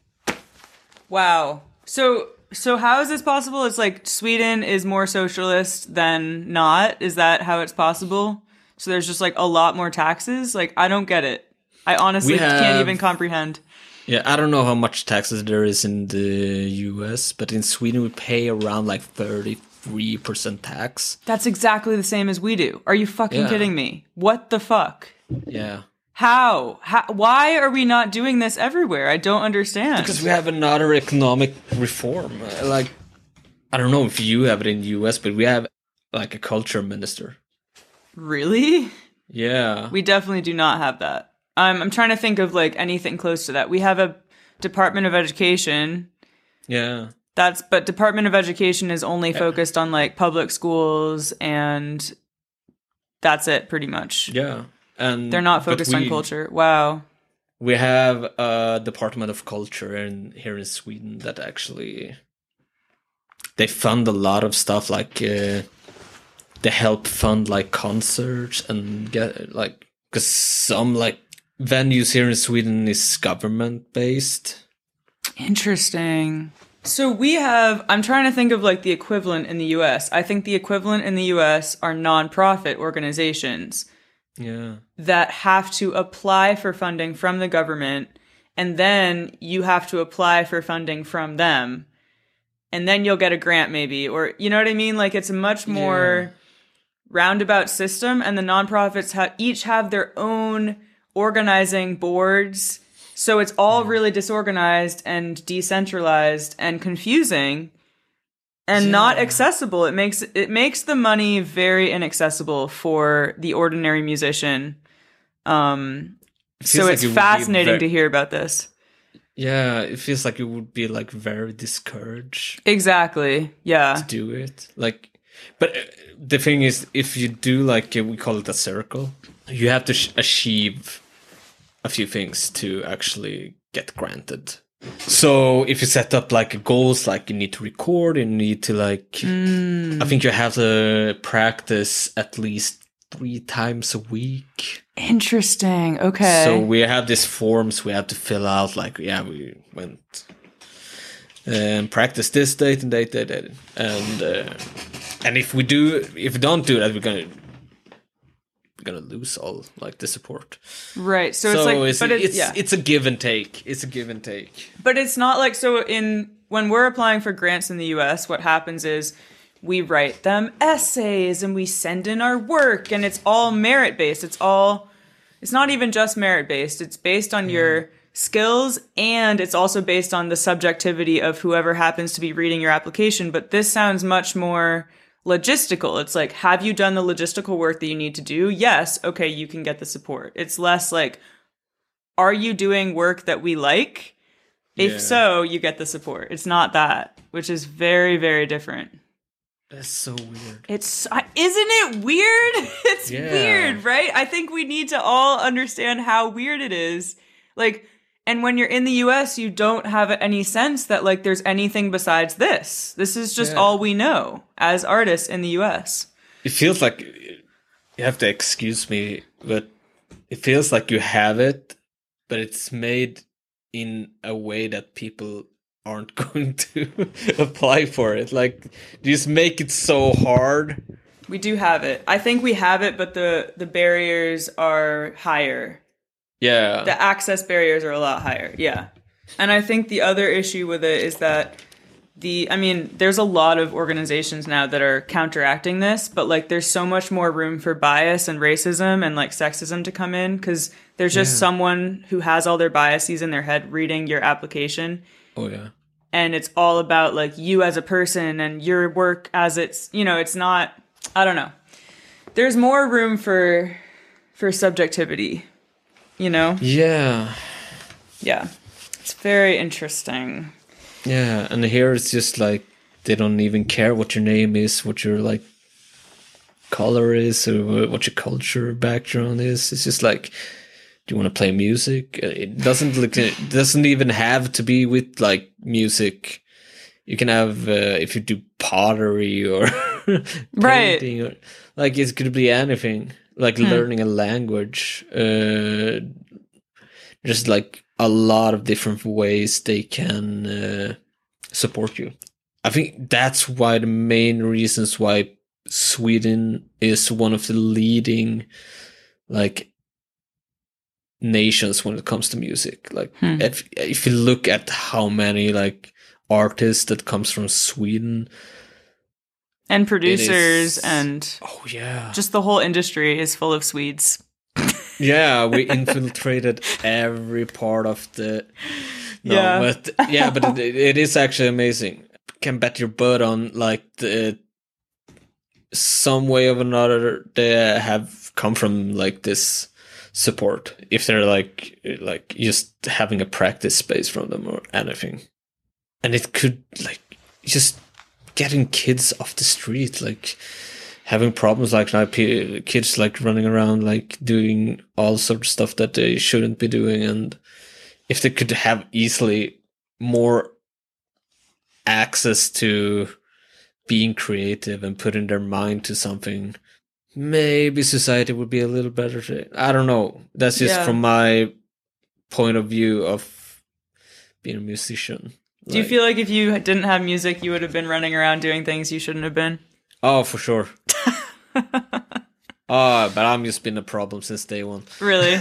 [SPEAKER 1] Wow. So, so how is this possible? It's like Sweden is more socialist than not. Is that how it's possible? So there's just like a lot more taxes? Like, I don't get it. I honestly
[SPEAKER 2] We have-
[SPEAKER 1] can't even comprehend.
[SPEAKER 2] Yeah, I don't know how much taxes there is in the U S, but in Sweden we pay around like thirty-three percent tax.
[SPEAKER 1] That's exactly the same as we do. Are you fucking
[SPEAKER 2] Yeah.
[SPEAKER 1] kidding me? What the fuck?
[SPEAKER 2] Yeah.
[SPEAKER 1] How? How? Why are we not doing this everywhere? I don't understand.
[SPEAKER 2] Because we have another economic reform. Uh, Like, I don't know if you have it in the U S, but we have like a culture minister.
[SPEAKER 1] Really?
[SPEAKER 2] Yeah.
[SPEAKER 1] We definitely do not have that. Um, I'm trying to think of like anything close to that. We have a Department of Education.
[SPEAKER 2] Yeah.
[SPEAKER 1] That's but Department of Education is only focused on like public schools, and that's it pretty much.
[SPEAKER 2] Yeah. And
[SPEAKER 1] They're not
[SPEAKER 2] but
[SPEAKER 1] focused on
[SPEAKER 2] we-
[SPEAKER 1] culture. Wow.
[SPEAKER 2] We have a Department of Culture in here in Sweden that actually they fund a lot of stuff, like uh, they help fund like concerts and get like, because some like venues here in Sweden is government based.
[SPEAKER 1] Interesting. So we have, I'm trying to think of like the equivalent in the U S. I think the equivalent in the U S are nonprofit organizations
[SPEAKER 2] Yeah.
[SPEAKER 1] that have to apply for funding from the government, and then you have to apply for funding from them, and then you'll get a grant maybe, or you know what I mean? Like it's a much more roundabout system, and the nonprofits ha- each have their own organizing boards. So it's all really disorganized and decentralized and confusing and not accessible. It makes it makes the money very inaccessible for the ordinary musician. Um, so
[SPEAKER 2] like
[SPEAKER 1] it's
[SPEAKER 2] it would be
[SPEAKER 1] fascinating
[SPEAKER 2] very-
[SPEAKER 1] to hear about this.
[SPEAKER 2] Yeah, it feels like you would be like very discouraged
[SPEAKER 1] Exactly. Yeah.
[SPEAKER 2] to do it. Like, but uh, the thing is, if you do like uh, we call it a circle, you have to sh- achieve a few things to actually get granted. So if you set up like goals, like you need to record, you need to like,
[SPEAKER 1] Mm.
[SPEAKER 2] I think you have to practice at least three times a week.
[SPEAKER 1] Interesting. Okay.
[SPEAKER 2] So we have these forms we have to fill out. Like, yeah, we went and practice this date and date, date, date, and uh, and if we do, if we don't do that, we're gonna we're gonna lose all like the support.
[SPEAKER 1] Right. So,
[SPEAKER 2] So
[SPEAKER 1] it's like,
[SPEAKER 2] it's
[SPEAKER 1] but it's,
[SPEAKER 2] it's,
[SPEAKER 1] yeah.
[SPEAKER 2] it's a give and take. It's a give and take.
[SPEAKER 1] But it's not like, so in, when we're applying for grants in the U S, what happens is we write them essays and we send in our work, and it's all merit based. It's all, it's not even just merit based. It's based on your skills, and it's also based on the subjectivity of whoever happens to be reading your application. But this sounds much more logistical. It's like, have you done the logistical work that you need to do? Yes. Okay, you can get the support. It's less like, are you doing work that we like? If
[SPEAKER 2] Yeah.
[SPEAKER 1] so, you get the support. It's not that, which is very, very different.
[SPEAKER 2] That's so weird.
[SPEAKER 1] It's, I- isn't it weird? It's
[SPEAKER 2] Yeah.
[SPEAKER 1] weird, right? I think we need to all understand how weird it is. Like, and when you're in the U S, you don't have any sense that like there's anything besides this. This is just
[SPEAKER 2] Yeah.
[SPEAKER 1] all we know as artists in the U S.
[SPEAKER 2] It feels like you have to excuse me, but it feels like you have it, but it's made in a way that people aren't going to apply for it. Like, you just make it so hard.
[SPEAKER 1] We do have it. I think we have it, but the the barriers are higher.
[SPEAKER 2] Yeah.
[SPEAKER 1] The access barriers are a lot higher. Yeah. And I think the other issue with it is that the, I mean, there's a lot of organizations now that are counteracting this, but like there's so much more room for bias and racism and like sexism to come in, because there's just
[SPEAKER 2] Yeah.
[SPEAKER 1] someone who has all their biases in their head reading your application.
[SPEAKER 2] Oh, yeah.
[SPEAKER 1] And it's all about like you as a person and your work as it's, you know, it's not, I don't know. There's more room for, for subjectivity, you know?
[SPEAKER 2] Yeah.
[SPEAKER 1] Yeah. It's very interesting.
[SPEAKER 2] Yeah. And here it's just like, they don't even care what your name is, what your like color is, or what your culture background is. It's just like, do you want to play music? It doesn't look, it doesn't even have to be with like music. You can have, uh, if you do pottery or
[SPEAKER 1] Right.
[SPEAKER 2] painting, or like it could be anything, like
[SPEAKER 1] Hmm.
[SPEAKER 2] learning a language. Uh, just like a lot of different ways they can uh, support you. I think that's why the main reasons why Sweden is one of the leading like nations when it comes to music. Like
[SPEAKER 1] Hmm.
[SPEAKER 2] if if you look at how many like artists that comes from Sweden,
[SPEAKER 1] And producers
[SPEAKER 2] is-
[SPEAKER 1] and
[SPEAKER 2] oh yeah,
[SPEAKER 1] just the whole industry is full of Swedes.
[SPEAKER 2] yeah, we infiltrated every part of the. No,
[SPEAKER 1] Yeah.
[SPEAKER 2] but yeah, but it, it is actually amazing. Can bet your butt on like the some way of another they have come from like this support. If they're like like just having a practice space from them or anything, and it could like just getting kids off the street, like having problems like now p- kids like running around like doing all sorts of stuff that they shouldn't be doing, and if they could have easily more access to being creative and putting their mind to something, maybe society would be a little better. I don't know. That's just
[SPEAKER 1] Yeah.
[SPEAKER 2] from my point of view of being a musician.
[SPEAKER 1] Do you
[SPEAKER 2] Like-
[SPEAKER 1] feel like if you didn't have music, you would have been running around doing things you shouldn't have been?
[SPEAKER 2] Oh, for sure. Oh, but I'm just been a problem since day one.
[SPEAKER 1] Really?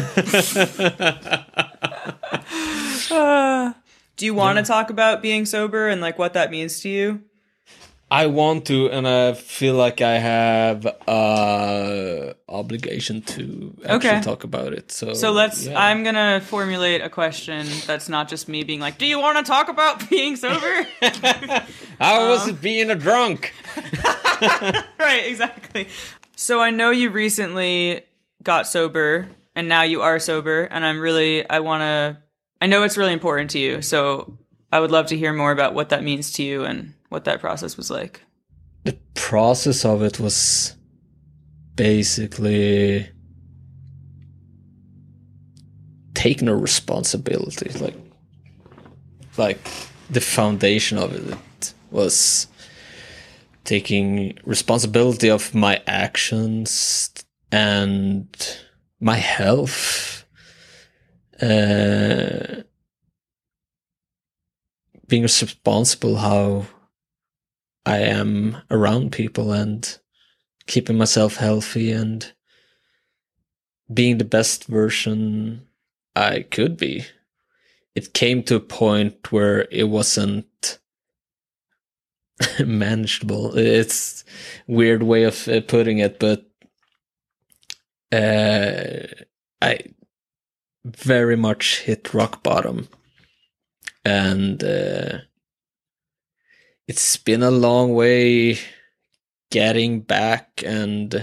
[SPEAKER 1] Uh, do you want to talk about being sober and like what that means to you?
[SPEAKER 2] I want to, and I feel like I have uh obligation to actually
[SPEAKER 1] Okay.
[SPEAKER 2] talk about it. So,
[SPEAKER 1] So let's,
[SPEAKER 2] yeah.
[SPEAKER 1] I'm going to formulate a question that's not just me being like, do you want to talk about being sober?
[SPEAKER 2] How was it being a drunk?
[SPEAKER 1] Right, exactly. So I know you recently got sober and now you are sober, and I'm really, I want to I know it's really important to you, so I would love to hear more about what that means to you and what that process was like.
[SPEAKER 2] The process of it was basically taking a responsibility. Like, like the foundation of it was taking responsibility of my actions and my health. Uh, being responsible how I am around people and keeping myself healthy and being the best version I could be. It came to a point where it wasn't manageable. It's a weird way of uh, putting it, but uh, I very much hit rock bottom. And uh, it's been a long way getting back and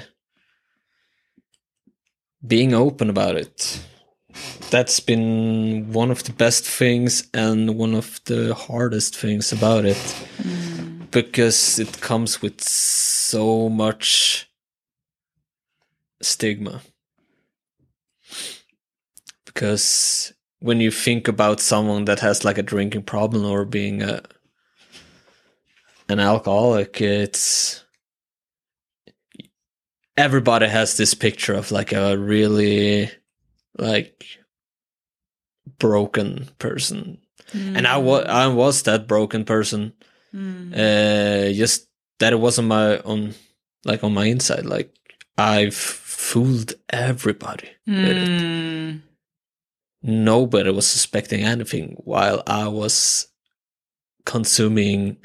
[SPEAKER 2] being open about it. That's been one of the best things and one of the hardest things about it. Mm. Because it comes with so much stigma. Because when you think about someone that has like a drinking problem or being a an alcoholic, it's everybody has this picture of like a really like broken person. Mm. And I was I was that broken person. Mm. Uh, just that it wasn't my on like on my inside. Like I've fooled everybody mm. with it. Nobody was suspecting anything while I was consuming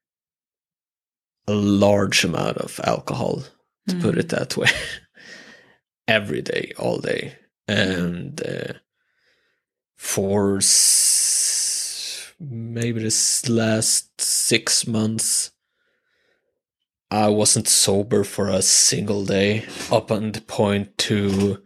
[SPEAKER 2] a large amount of alcohol, to mm. put it that way, every day, all day. And uh, for s- maybe this last six months, I wasn't sober for a single day, up on the point to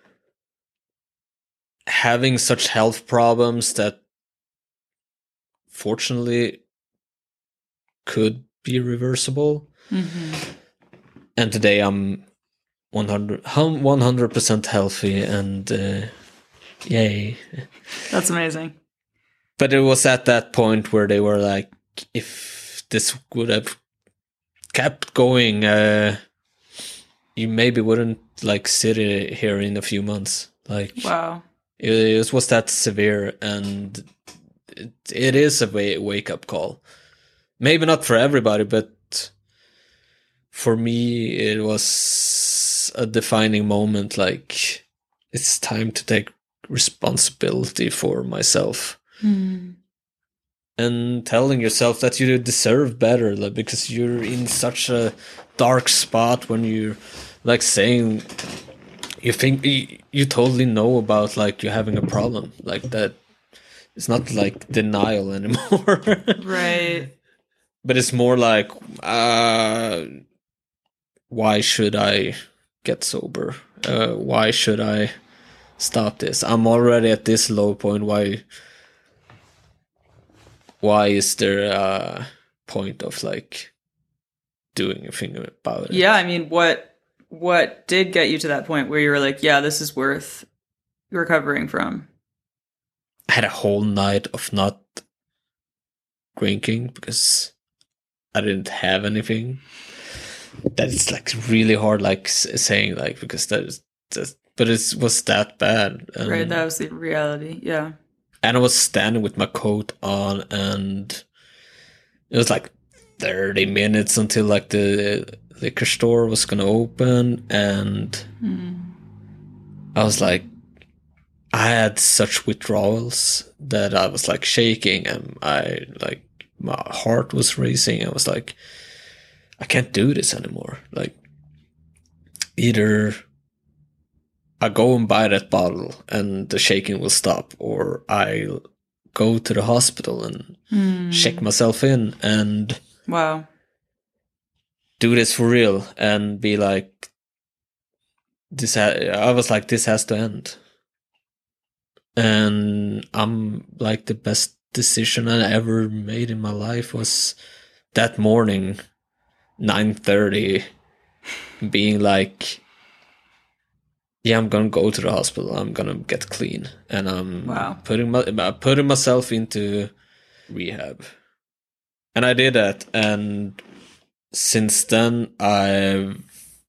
[SPEAKER 2] having such health problems that fortunately could be reversible. Mm-hmm. And today I'm one hundred percent healthy and uh, yay.
[SPEAKER 1] That's amazing.
[SPEAKER 2] But it was at that point where they were like, if this would have kept going, uh, you maybe wouldn't like sit here in a few months. Like,
[SPEAKER 1] wow.
[SPEAKER 2] It was that severe, and it, it is a wake up call. Maybe not for everybody, but for me, it was a defining moment. Like, it's time to take responsibility for myself. Mm. And telling yourself that you deserve better, like, because you're in such a dark spot when you're like saying... You think you, you totally know about like you having a problem like that. It's not like denial anymore.
[SPEAKER 1] Right.
[SPEAKER 2] But it's more like, uh, why should I get sober? Uh, why should I stop this? I'm already at this low point. Why, why is there a point of like doing a thing about it?
[SPEAKER 1] Yeah. I mean, what, What did get you to that point where you were like, yeah, this is worth recovering from?
[SPEAKER 2] I had a whole night of not drinking because I didn't have anything. That's like really hard, like saying like, because that is, that, but it was that bad. And,
[SPEAKER 1] right, that was the reality, yeah.
[SPEAKER 2] And I was standing with my coat on, and it was like thirty minutes until like the liquor store was gonna open, and mm. I was like, I had such withdrawals that I was like shaking, and I like my heart was racing. I was like, I can't do this anymore. Like, either I go and buy that bottle and the shaking will stop, or I'll go to the hospital and mm. check myself in and
[SPEAKER 1] wow.
[SPEAKER 2] do this for real and be like, this ha- I was like, this has to end. And I'm like, the best decision I ever made in my life was that morning, nine thirty, being like, yeah, I'm gonna go to the hospital. I'm gonna get clean, and I'm
[SPEAKER 1] Wow.
[SPEAKER 2] putting my putting myself into rehab, and I did that. And since then, I've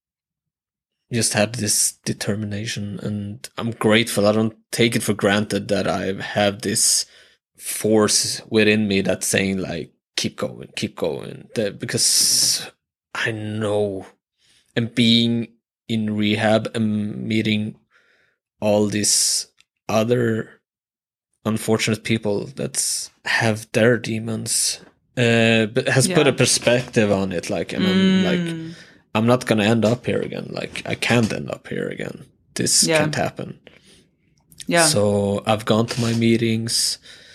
[SPEAKER 2] just had this determination, and I'm grateful. I don't take it for granted that I have this force within me that's saying like, keep going, keep going. That, because I know, and being in rehab and meeting all these other unfortunate people that have their demons, uh, but has
[SPEAKER 1] Yeah.
[SPEAKER 2] put a perspective on it. Like, and I'm
[SPEAKER 1] Mm.
[SPEAKER 2] like, I'm not gonna end up here again. Like, I can't end up here again. This
[SPEAKER 1] Yeah.
[SPEAKER 2] can't happen.
[SPEAKER 1] Yeah.
[SPEAKER 2] So I've gone to my meetings,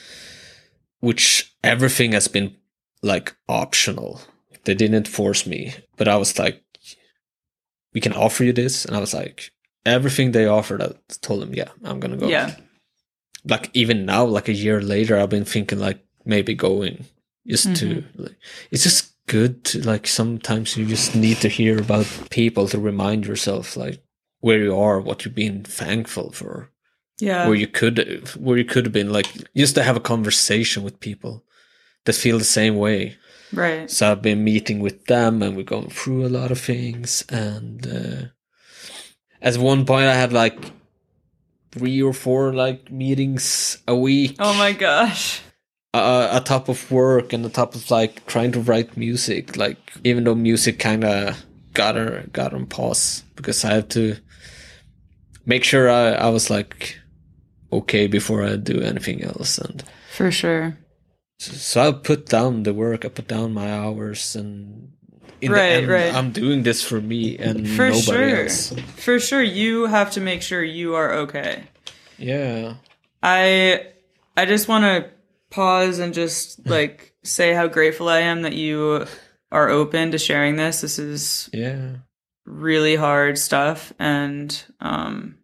[SPEAKER 2] which everything has been like optional. They didn't force me, but I was like, we can offer you this. And I was like, everything they offered, I told them, yeah, I'm gonna go.
[SPEAKER 1] Yeah.
[SPEAKER 2] Like, even now, like a year later, I've been thinking like maybe going just
[SPEAKER 1] Mhm.
[SPEAKER 2] to, like, it's just good to, like, sometimes you just need to hear about people to remind yourself like where you are, what you've been thankful for,
[SPEAKER 1] Yeah.
[SPEAKER 2] where you could, where you could have been, like, just to have a conversation with people that feel the same way.
[SPEAKER 1] Right.
[SPEAKER 2] So I've been meeting with them, and we're going through a lot of things. And uh, at one point, I had like three or four like meetings a week.
[SPEAKER 1] Oh my gosh.
[SPEAKER 2] Uh, on top of work and on top of like trying to write music. Like, even though music kind of got her got on pause because I had to make sure I, I was like okay before I do anything else. And
[SPEAKER 1] For sure.
[SPEAKER 2] so I put down the work, I put down my hours, and in
[SPEAKER 1] Right,
[SPEAKER 2] the end,
[SPEAKER 1] right.
[SPEAKER 2] I'm doing this for me and
[SPEAKER 1] For
[SPEAKER 2] nobody
[SPEAKER 1] sure.
[SPEAKER 2] else.
[SPEAKER 1] For sure. You have to make sure you are okay.
[SPEAKER 2] Yeah.
[SPEAKER 1] I I just want to pause and just like say how grateful I am that you are open to sharing this. This is
[SPEAKER 2] Yeah.
[SPEAKER 1] really hard stuff, and um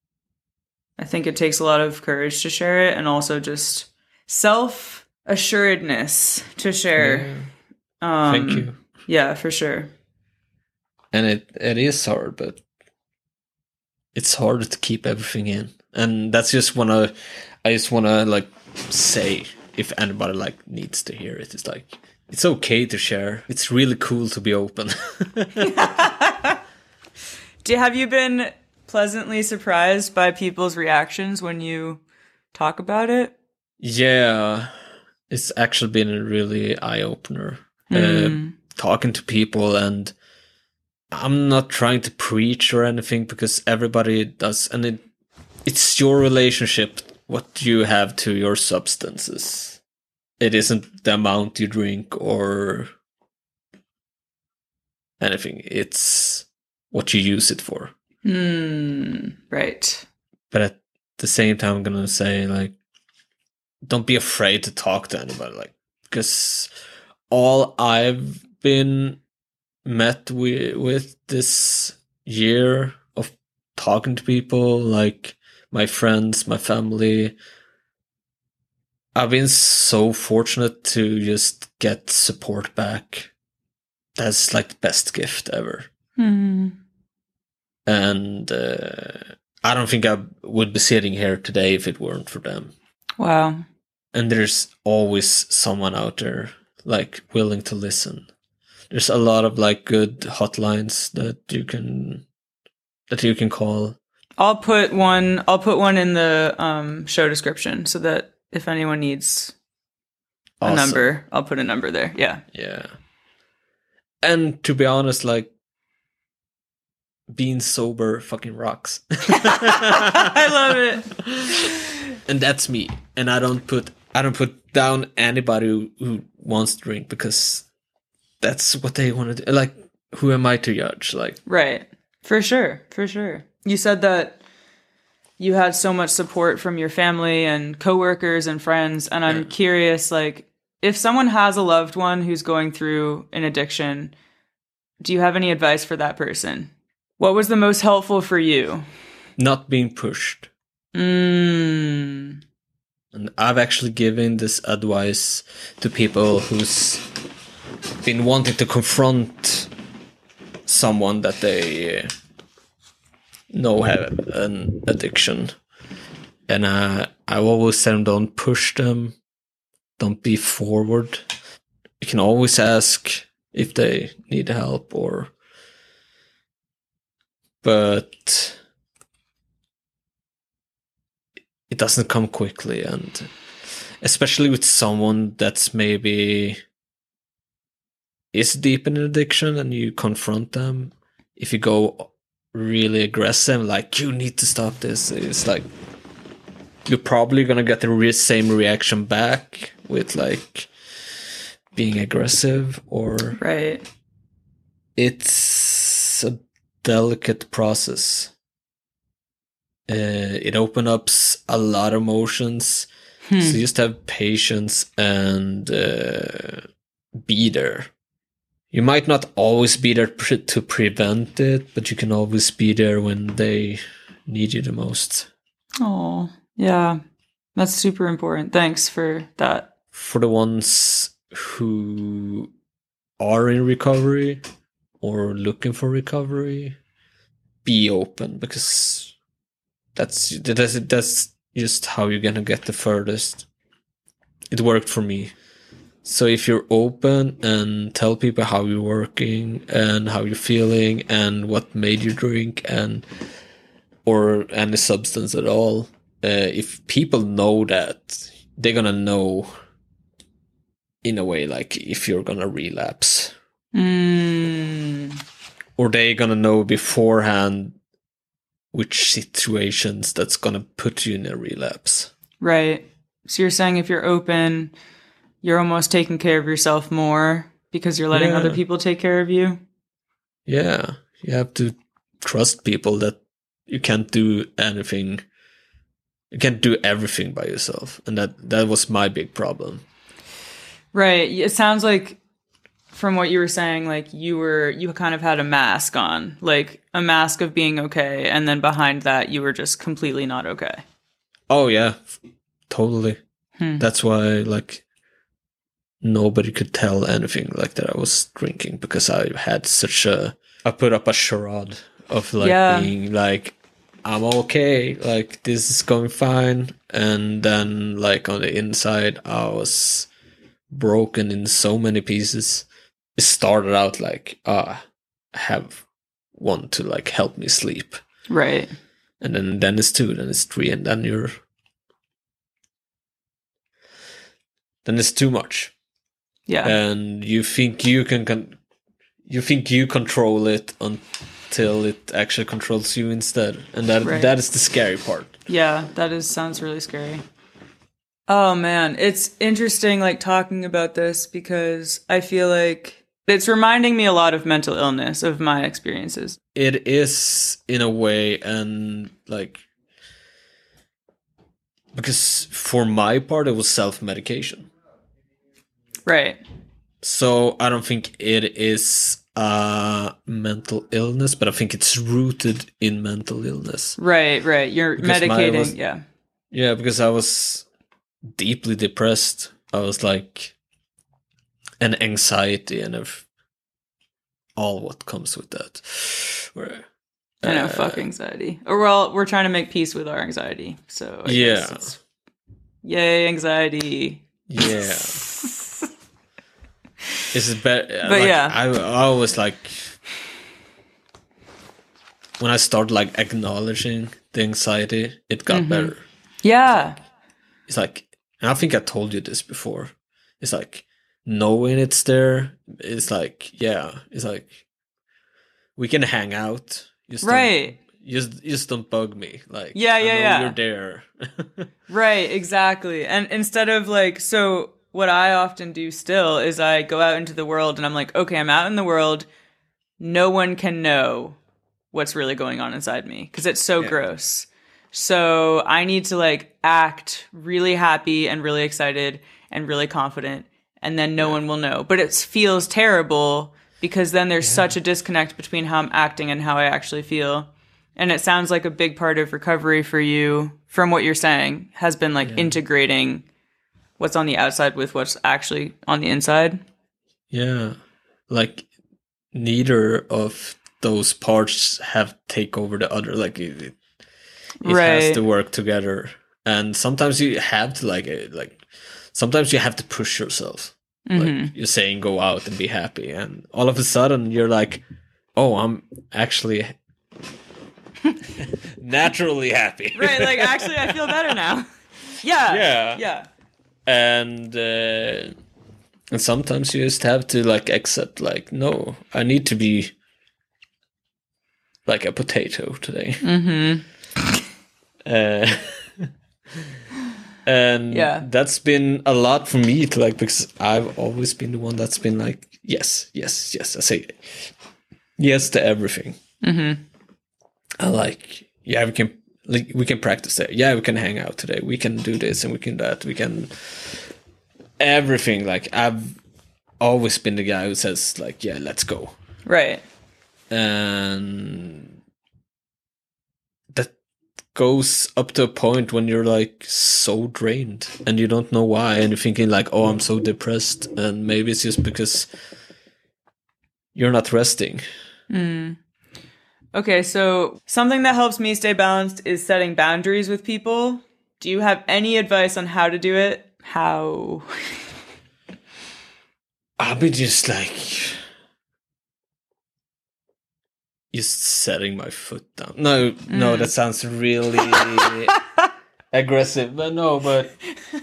[SPEAKER 1] I think it takes a lot of courage to share it, and also just self-assuredness to share.
[SPEAKER 2] Yeah.
[SPEAKER 1] Um
[SPEAKER 2] Thank you.
[SPEAKER 1] Yeah, for sure.
[SPEAKER 2] And it, it is hard, but it's harder to keep everything in. And that's just wanna I just wanna like say, if anybody like needs to hear it, it's like, it's okay to share. It's really cool to be open.
[SPEAKER 1] Do have you been pleasantly surprised by people's reactions when you talk about it?
[SPEAKER 2] Yeah, it's actually been a really eye-opener.
[SPEAKER 1] Mm.
[SPEAKER 2] Uh, talking to people, and I'm not trying to preach or anything, because everybody does, and it it's your relationship, what you have to your substances. It isn't the amount you drink or anything. It's what you use it for.
[SPEAKER 1] Mm, right.
[SPEAKER 2] But at the same time, I'm gonna say, like, don't be afraid to talk to anybody, like, because all I've been met with, with this year of talking to people, like my friends, my family, I've been so fortunate to just get support back. That's like the best gift ever.
[SPEAKER 1] Mm.
[SPEAKER 2] And uh, I don't think I would be sitting here today if it weren't for them.
[SPEAKER 1] Wow.
[SPEAKER 2] And there's always someone out there like willing to listen. There's a lot of like good hotlines that you can that you can call.
[SPEAKER 1] I'll put one I'll put one in the um, show description so that if anyone needs a
[SPEAKER 2] Awesome.
[SPEAKER 1] number, I'll put a number there. Yeah.
[SPEAKER 2] Yeah. And to be honest, like, being sober fucking rocks.
[SPEAKER 1] I love it.
[SPEAKER 2] And that's me. And I don't put I don't put down anybody who, who wants to drink, because that's what they want to do. Like, who am I to judge? Like,
[SPEAKER 1] Right. For sure. For sure. You said that you had so much support from your family and coworkers and friends, and I'm
[SPEAKER 2] Yeah.
[SPEAKER 1] curious, like, if someone has a loved one who's going through an addiction, do you have any advice for that person? What was the most helpful for you?
[SPEAKER 2] not being pushed.
[SPEAKER 1] Mm.
[SPEAKER 2] and I've actually given this advice to people who's been wanting to confront someone that they know have an addiction. And uh, I always tell them, don't push them, don't be forward. You can always ask if they need help, or but it doesn't come quickly, and especially with someone that's maybe is deep in addiction and you confront them, if you go really aggressive, like, you need to stop this, it's like you're probably gonna get the re- same reaction back with like being aggressive, or
[SPEAKER 1] right.
[SPEAKER 2] It's a delicate process. Uh, it opens up a lot of emotions. Hmm. So just have patience and uh, be there. You might not always be there pre- to prevent it, but you can always be there when they need you the most.
[SPEAKER 1] Oh, yeah. That's super important. Thanks for that.
[SPEAKER 2] For the ones who are in recovery or looking for recovery, be open, because that's that's, that's just how you're gonna get the furthest. It worked for me. So if you're open and tell people how you're working and how you're feeling and what made you drink, and or any substance at all, uh, if people know that, they're gonna know in a way, like if you're gonna relapse.
[SPEAKER 1] Mm.
[SPEAKER 2] Or they're gonna know beforehand which situations that's gonna put you in a relapse.
[SPEAKER 1] Right. So you're saying if you're open, you're almost taking care of yourself more because you're letting yeah. other people take care of you?
[SPEAKER 2] Yeah. You have to trust people that you can't do anything. You can't do everything by yourself. And that, that was my big problem.
[SPEAKER 1] Right. It sounds like, from what you were saying, like you were, you kind of had a mask on, like a mask of being okay. And then behind that, you were just completely not okay.
[SPEAKER 2] Oh, yeah. Totally.
[SPEAKER 1] Hmm.
[SPEAKER 2] That's why, like, nobody could tell anything like that I was drinking, because I had such a, I put up a charade of like yeah. being like, I'm okay, like this is going fine. And then like on the inside, I was broken in so many pieces. It started out like, ah, I have one to like help me sleep.
[SPEAKER 1] Right.
[SPEAKER 2] And then, then it's two, then it's three, and then you're, then it's too much.
[SPEAKER 1] Yeah.
[SPEAKER 2] And you think you can, con- you think you control it until it actually controls you instead. And that right. that is the scary part.
[SPEAKER 1] Yeah, that is sounds really scary. Oh man, it's interesting like talking about this, because I feel like it's reminding me a lot of mental illness, of my experiences.
[SPEAKER 2] It is in a way, and like, because for my part it was self-medication.
[SPEAKER 1] Right.
[SPEAKER 2] So I don't think it is a mental illness, but I think it's rooted in mental illness.
[SPEAKER 1] Right, right. You're because medicating,
[SPEAKER 2] was,
[SPEAKER 1] yeah.
[SPEAKER 2] Yeah, because I was deeply depressed. I was like, and anxiety and if, all what comes with that. Where,
[SPEAKER 1] I know, uh, fuck anxiety. Or well, we're trying to make peace with our anxiety. So I
[SPEAKER 2] yeah.
[SPEAKER 1] guess it's, yay, anxiety.
[SPEAKER 2] Yeah. This is better.
[SPEAKER 1] But
[SPEAKER 2] like,
[SPEAKER 1] yeah.
[SPEAKER 2] I, I was like, when I started like acknowledging the anxiety, it got mm-hmm. better.
[SPEAKER 1] Yeah.
[SPEAKER 2] It's like, and I think I told you this before. It's like, knowing it's there, it's like, yeah, it's like, we can hang out. Just
[SPEAKER 1] right.
[SPEAKER 2] Just, just don't bug me. Like,
[SPEAKER 1] yeah, yeah,
[SPEAKER 2] I know
[SPEAKER 1] yeah.
[SPEAKER 2] you're there.
[SPEAKER 1] Right, exactly. And instead of like, so what I often do still is I go out into the world and I'm like, okay, I'm out in the world. No one can know what's really going on inside me because it's so yeah. gross. So I need to like act really happy and really excited and really confident, and then no yeah. one will know. But it feels terrible because then there's yeah. such a disconnect between how I'm acting and how I actually feel. And it sounds like a big part of recovery for you, from what you're saying, has been like
[SPEAKER 2] Yeah.
[SPEAKER 1] integrating what's on the outside with what's actually on the inside.
[SPEAKER 2] Yeah. Like neither of those parts have take over the other. Like it, it, it
[SPEAKER 1] Right.
[SPEAKER 2] has to work together. And sometimes you have to like it, like sometimes you have to push yourself.
[SPEAKER 1] Mm-hmm.
[SPEAKER 2] Like you're saying go out and be happy, and all of a sudden you're like, oh, I'm actually naturally happy.
[SPEAKER 1] Right, like actually I feel better now. Yeah.
[SPEAKER 2] Yeah.
[SPEAKER 1] Yeah.
[SPEAKER 2] And uh, and sometimes you just have to like accept like, no, I need to be like a potato today.
[SPEAKER 1] Mm-hmm.
[SPEAKER 2] Uh, and
[SPEAKER 1] Yeah.
[SPEAKER 2] that's been a lot for me to like, because I've always been the one that's been like, yes, yes, yes. I say yes to everything.
[SPEAKER 1] Mm-hmm.
[SPEAKER 2] I like, yeah, we can like we can practice there. Yeah, we can hang out today. We can do this and we can that. We can everything. Like I've always been the guy who says like, yeah, let's go.
[SPEAKER 1] Right.
[SPEAKER 2] And that goes up to a point when you're like so drained and you don't know why, and you're thinking like, oh, I'm so depressed, and maybe it's just because you're not resting.
[SPEAKER 1] Mm. Okay, so something that helps me stay balanced is setting boundaries with people. Do you have any advice on how to do it? How?
[SPEAKER 2] I'll be just like just setting my foot down. No, no,
[SPEAKER 1] Mm.
[SPEAKER 2] that sounds really aggressive. But no, but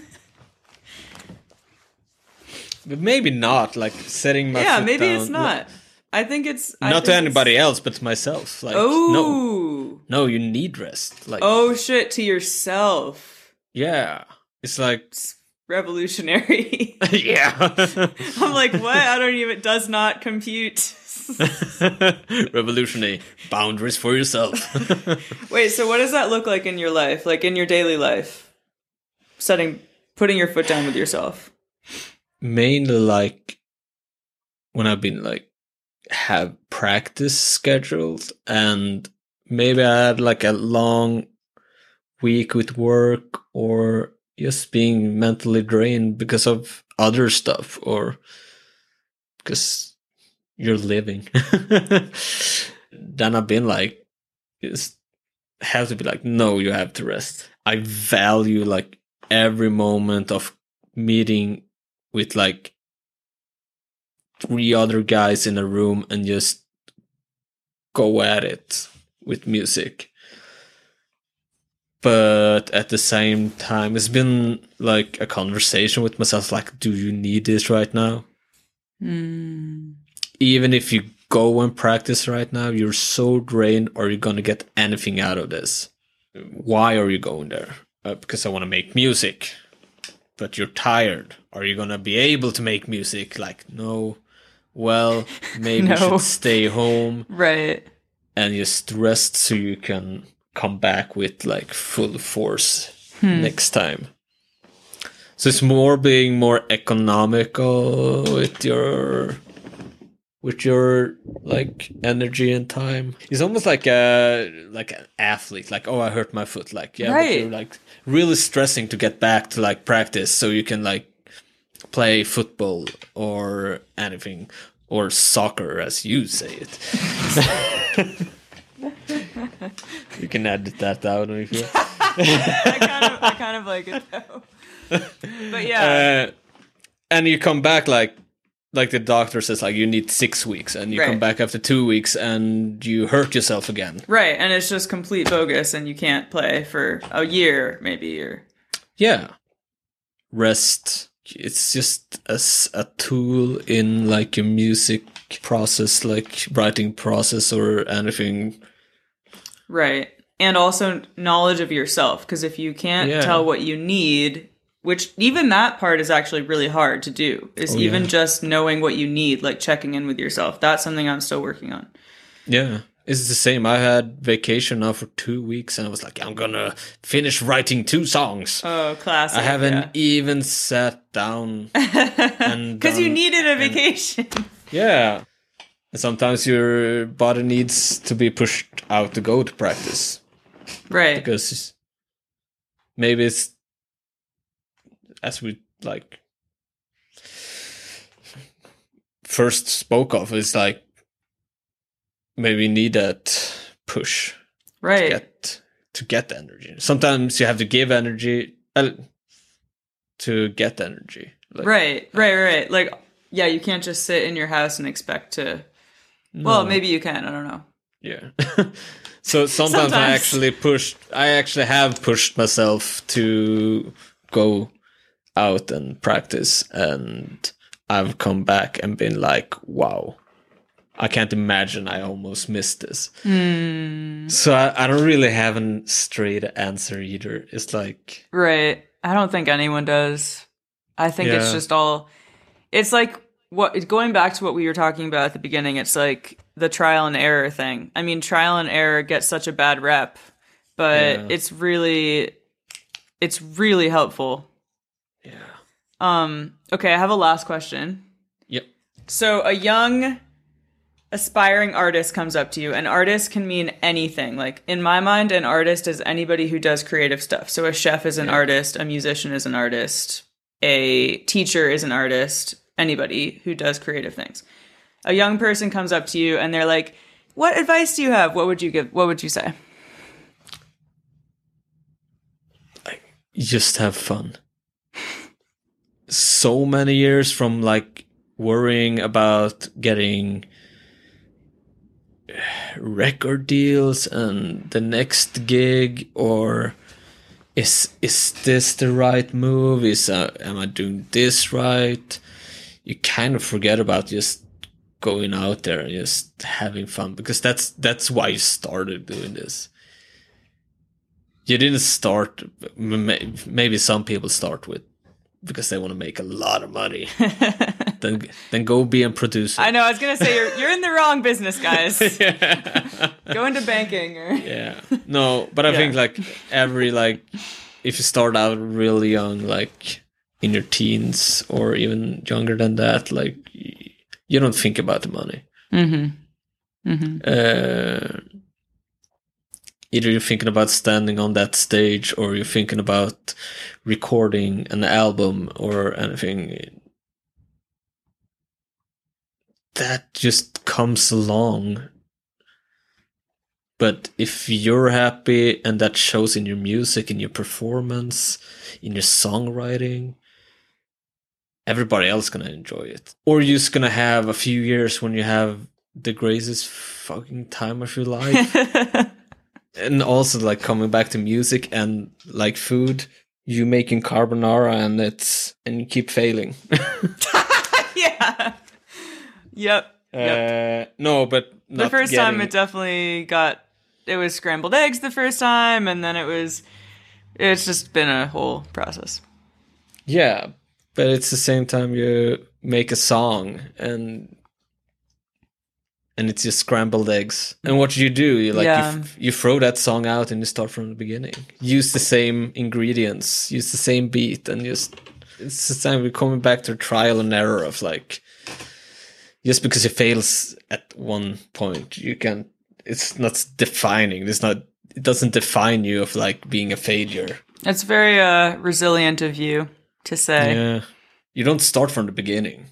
[SPEAKER 2] but maybe not like setting my
[SPEAKER 1] Yeah,
[SPEAKER 2] foot
[SPEAKER 1] maybe
[SPEAKER 2] down.
[SPEAKER 1] it's not. I think it's I
[SPEAKER 2] Not to
[SPEAKER 1] think
[SPEAKER 2] anybody
[SPEAKER 1] it's-
[SPEAKER 2] else, but to myself. Like,
[SPEAKER 1] Oh.
[SPEAKER 2] no, no, you need rest. Like,
[SPEAKER 1] Oh shit, to yourself.
[SPEAKER 2] yeah, it's like,
[SPEAKER 1] It's revolutionary.
[SPEAKER 2] yeah,
[SPEAKER 1] I'm like, what? I don't even. It does not compute.
[SPEAKER 2] revolutionary boundaries for yourself.
[SPEAKER 1] Wait, so what does that look like in your life? Like in your daily life? Setting, putting your foot down with yourself.
[SPEAKER 2] Mainly like when I've been like have practice scheduled, and maybe I had like a long week with work, or just being mentally drained because of other stuff, or because you're living. Then I've been like, just have to be like, no, you have to rest. I value like every moment of meeting with like three other guys in a room and just go at it with music. But at the same time, it's been like a conversation with myself, like, do you need this right now?
[SPEAKER 1] Mm.
[SPEAKER 2] Even if you go and practice right now, you're so drained, are you going to get anything out of this? Why are you going there? Uh, because I want to make music. But you're tired. Are you going to be able to make music? Like, no. Well, maybe
[SPEAKER 1] No.
[SPEAKER 2] you should stay home
[SPEAKER 1] Right.
[SPEAKER 2] and just rest so you can come back with like full force
[SPEAKER 1] Hmm.
[SPEAKER 2] next time. So it's more being more economical with your with your like energy and time. It's almost like a like an athlete. Like, oh, I hurt my foot. Like, yeah,
[SPEAKER 1] Right.
[SPEAKER 2] but you're like really stressing to get back to like practice so you can like play football or anything, or soccer as you say it. You can edit that out if you.
[SPEAKER 1] I kind of, I kind of like it though. But yeah.
[SPEAKER 2] Uh, and you come back like like the doctor says, like you need six weeks, and you
[SPEAKER 1] Right.
[SPEAKER 2] come back after two weeks and you hurt yourself again.
[SPEAKER 1] Right, and it's just complete bogus, and you can't play for a year, maybe, or
[SPEAKER 2] Yeah, rest. It's just a, s- a tool in like your music process, like writing process or anything.
[SPEAKER 1] right, and also knowledge of yourself. Because if you can't
[SPEAKER 2] Yeah.
[SPEAKER 1] tell what you need, which even that part is actually really hard to do, is
[SPEAKER 2] Oh,
[SPEAKER 1] even
[SPEAKER 2] yeah.
[SPEAKER 1] just knowing what you need, like checking in with yourself. That's something I'm still working on.
[SPEAKER 2] Yeah, it's the same. I had vacation now for two weeks, and I was like, I'm gonna finish writing two songs.
[SPEAKER 1] Oh, classic!
[SPEAKER 2] I haven't even sat down.
[SPEAKER 1] because you
[SPEAKER 2] done-
[SPEAKER 1] needed a
[SPEAKER 2] and-
[SPEAKER 1] vacation.
[SPEAKER 2] Yeah. And sometimes your body needs to be pushed out to go to practice.
[SPEAKER 1] Right.
[SPEAKER 2] Because maybe it's, as we like first spoke of, it's like maybe you need that push.
[SPEAKER 1] Right.
[SPEAKER 2] To get, to get energy. Sometimes you have to give energy uh, to get energy. Like,
[SPEAKER 1] right, right, right. Like, yeah, you can't just sit in your house and expect to...
[SPEAKER 2] no.
[SPEAKER 1] Well, maybe you can. I don't know.
[SPEAKER 2] Yeah. So sometimes, sometimes I actually pushed, I actually have pushed myself to go out and practice, and I've come back and been like, wow, I can't imagine I almost missed this.
[SPEAKER 1] Mm.
[SPEAKER 2] So I, I don't really have a straight answer either. It's like...
[SPEAKER 1] Right. I don't think anyone does. I think
[SPEAKER 2] yeah.
[SPEAKER 1] it's just all... It's like... What going back to what we were talking about at the beginning, it's like the trial and error thing. I mean, trial and error gets such a bad rep, but
[SPEAKER 2] yeah.
[SPEAKER 1] it's really, it's really helpful.
[SPEAKER 2] Yeah.
[SPEAKER 1] Um. Okay, I have a last question.
[SPEAKER 2] Yep.
[SPEAKER 1] So a young, aspiring artist comes up to you. An artist can mean anything. Like in my mind, an artist is anybody who does creative stuff. So a chef is an
[SPEAKER 2] yeah.
[SPEAKER 1] artist. A musician is an artist. A teacher is an artist. Anybody who does creative things. A young person comes up to you and they're like, what advice do you have? What would you give? What would you say?
[SPEAKER 2] Just have fun. So many years from like worrying about getting record deals and the next gig, or is is this the right move? Is uh, am I doing this right? You kind of forget about just going out there and just having fun, because that's that's why you started doing this. You didn't start, maybe some people start with because they want to make a lot of money. then then go be a producer.
[SPEAKER 1] I know, I was going to say, you're you're in the wrong business, guys. Go into banking. Or...
[SPEAKER 2] Yeah. No, but I
[SPEAKER 1] yeah.
[SPEAKER 2] think like every, like, if you start out really young, like... in your teens or even younger than that, like you don't think about the money.
[SPEAKER 1] Mm-hmm. Mm-hmm.
[SPEAKER 2] Uh, either you're thinking about standing on that stage, or you're thinking about recording an album or anything. That just comes along. But if you're happy and that shows in your music, in your performance, in your songwriting, everybody else gonna enjoy it. Or you're just gonna have a few years when you have the greatest fucking time of your life. And also, like, coming back to music and like food, you making carbonara and it's and you keep failing.
[SPEAKER 1] Yeah. Yep.
[SPEAKER 2] Uh,
[SPEAKER 1] yep.
[SPEAKER 2] No, but not
[SPEAKER 1] the first
[SPEAKER 2] getting...
[SPEAKER 1] time it definitely got. It was scrambled eggs the first time, and then it was. It's just been a whole process.
[SPEAKER 2] Yeah. But it's the same time you make a song and and it's just scrambled eggs. And what do you do? You like
[SPEAKER 1] yeah.
[SPEAKER 2] you, you throw that song out and you start from the beginning. Use the same ingredients, use the same beat, and just it's the same. We're coming back to trial and error of like just because it fails at one point, you can. It's not defining. It's not. It doesn't define you of like being a failure.
[SPEAKER 1] It's very uh, resilient of you. To say,
[SPEAKER 2] yeah, you don't start from the beginning.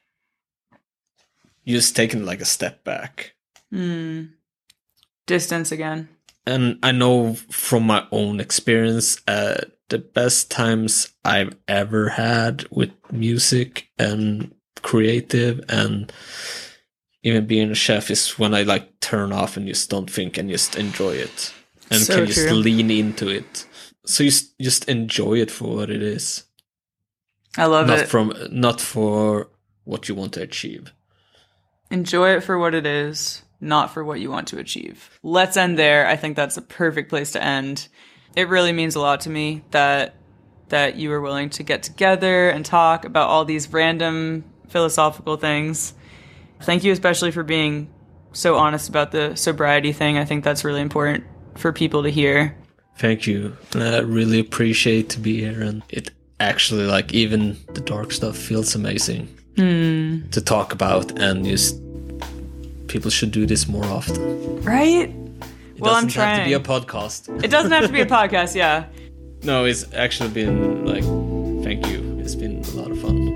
[SPEAKER 2] You're just taking like a step back.
[SPEAKER 1] Mm. Distance again.
[SPEAKER 2] And I know from my own experience, uh, the best times I've ever had with music and creative and even being a chef is when I like turn off and just don't think and just enjoy it and
[SPEAKER 1] so
[SPEAKER 2] can
[SPEAKER 1] true.
[SPEAKER 2] just lean into it. So you just enjoy it for what it is.
[SPEAKER 1] I love
[SPEAKER 2] not
[SPEAKER 1] it.
[SPEAKER 2] From not for what you want to achieve.
[SPEAKER 1] Enjoy it for what it is, not for what you want to achieve. Let's end there. I think that's a perfect place to end. It really means a lot to me that that you were willing to get together and talk about all these random philosophical things. Thank you especially for being so honest about the sobriety thing. I think that's really important for people to hear.
[SPEAKER 2] Thank you. I really appreciate to be here, and it actually, like, even the dark stuff feels amazing
[SPEAKER 1] mm.
[SPEAKER 2] to talk about and just people should do this more often.
[SPEAKER 1] Right?
[SPEAKER 2] It
[SPEAKER 1] well,
[SPEAKER 2] doesn't
[SPEAKER 1] I'm trying.
[SPEAKER 2] have to be a podcast.
[SPEAKER 1] It doesn't have to be a podcast, yeah.
[SPEAKER 2] No, it's actually been like, thank you. It's been a lot of fun.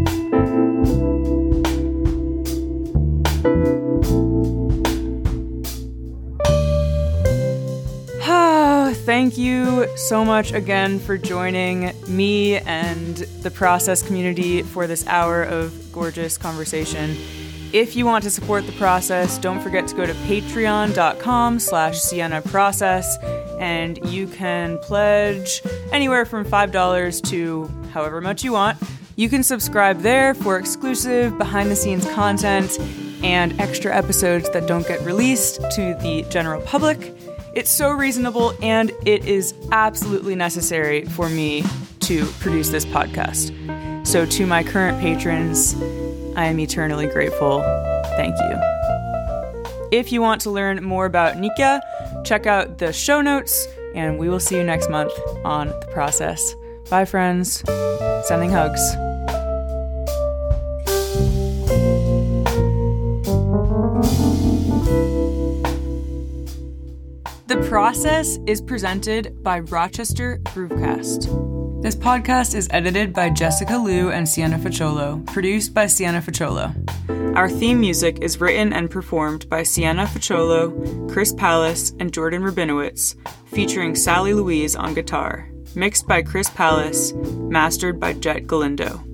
[SPEAKER 1] Thank you so much again for joining me and the Process community for this hour of gorgeous conversation. If you want to support the Process, don't forget to go to patreon.com slash Sienna Process, and you can pledge anywhere from five dollars to however much you want. You can subscribe there for exclusive behind-the-scenes content and extra episodes that don't get released to the general public. It's so reasonable, and it is absolutely necessary for me to produce this podcast. So to my current patrons, I am eternally grateful. Thank you. If you want to learn more about Nika, check out the show notes, and we will see you next month on The Process. Bye, friends. Sending hugs. The Process is presented by Rochester Groovecast. This podcast is edited by Jessica Liu and Sienna Facciolo, produced by Sienna Facciolo. Our theme music is written and performed by Sienna Facciolo, Chris Pallas, and Jordan Rabinowitz, featuring Sally Louise on guitar. Mixed by Chris Pallas, mastered by Jet Galindo.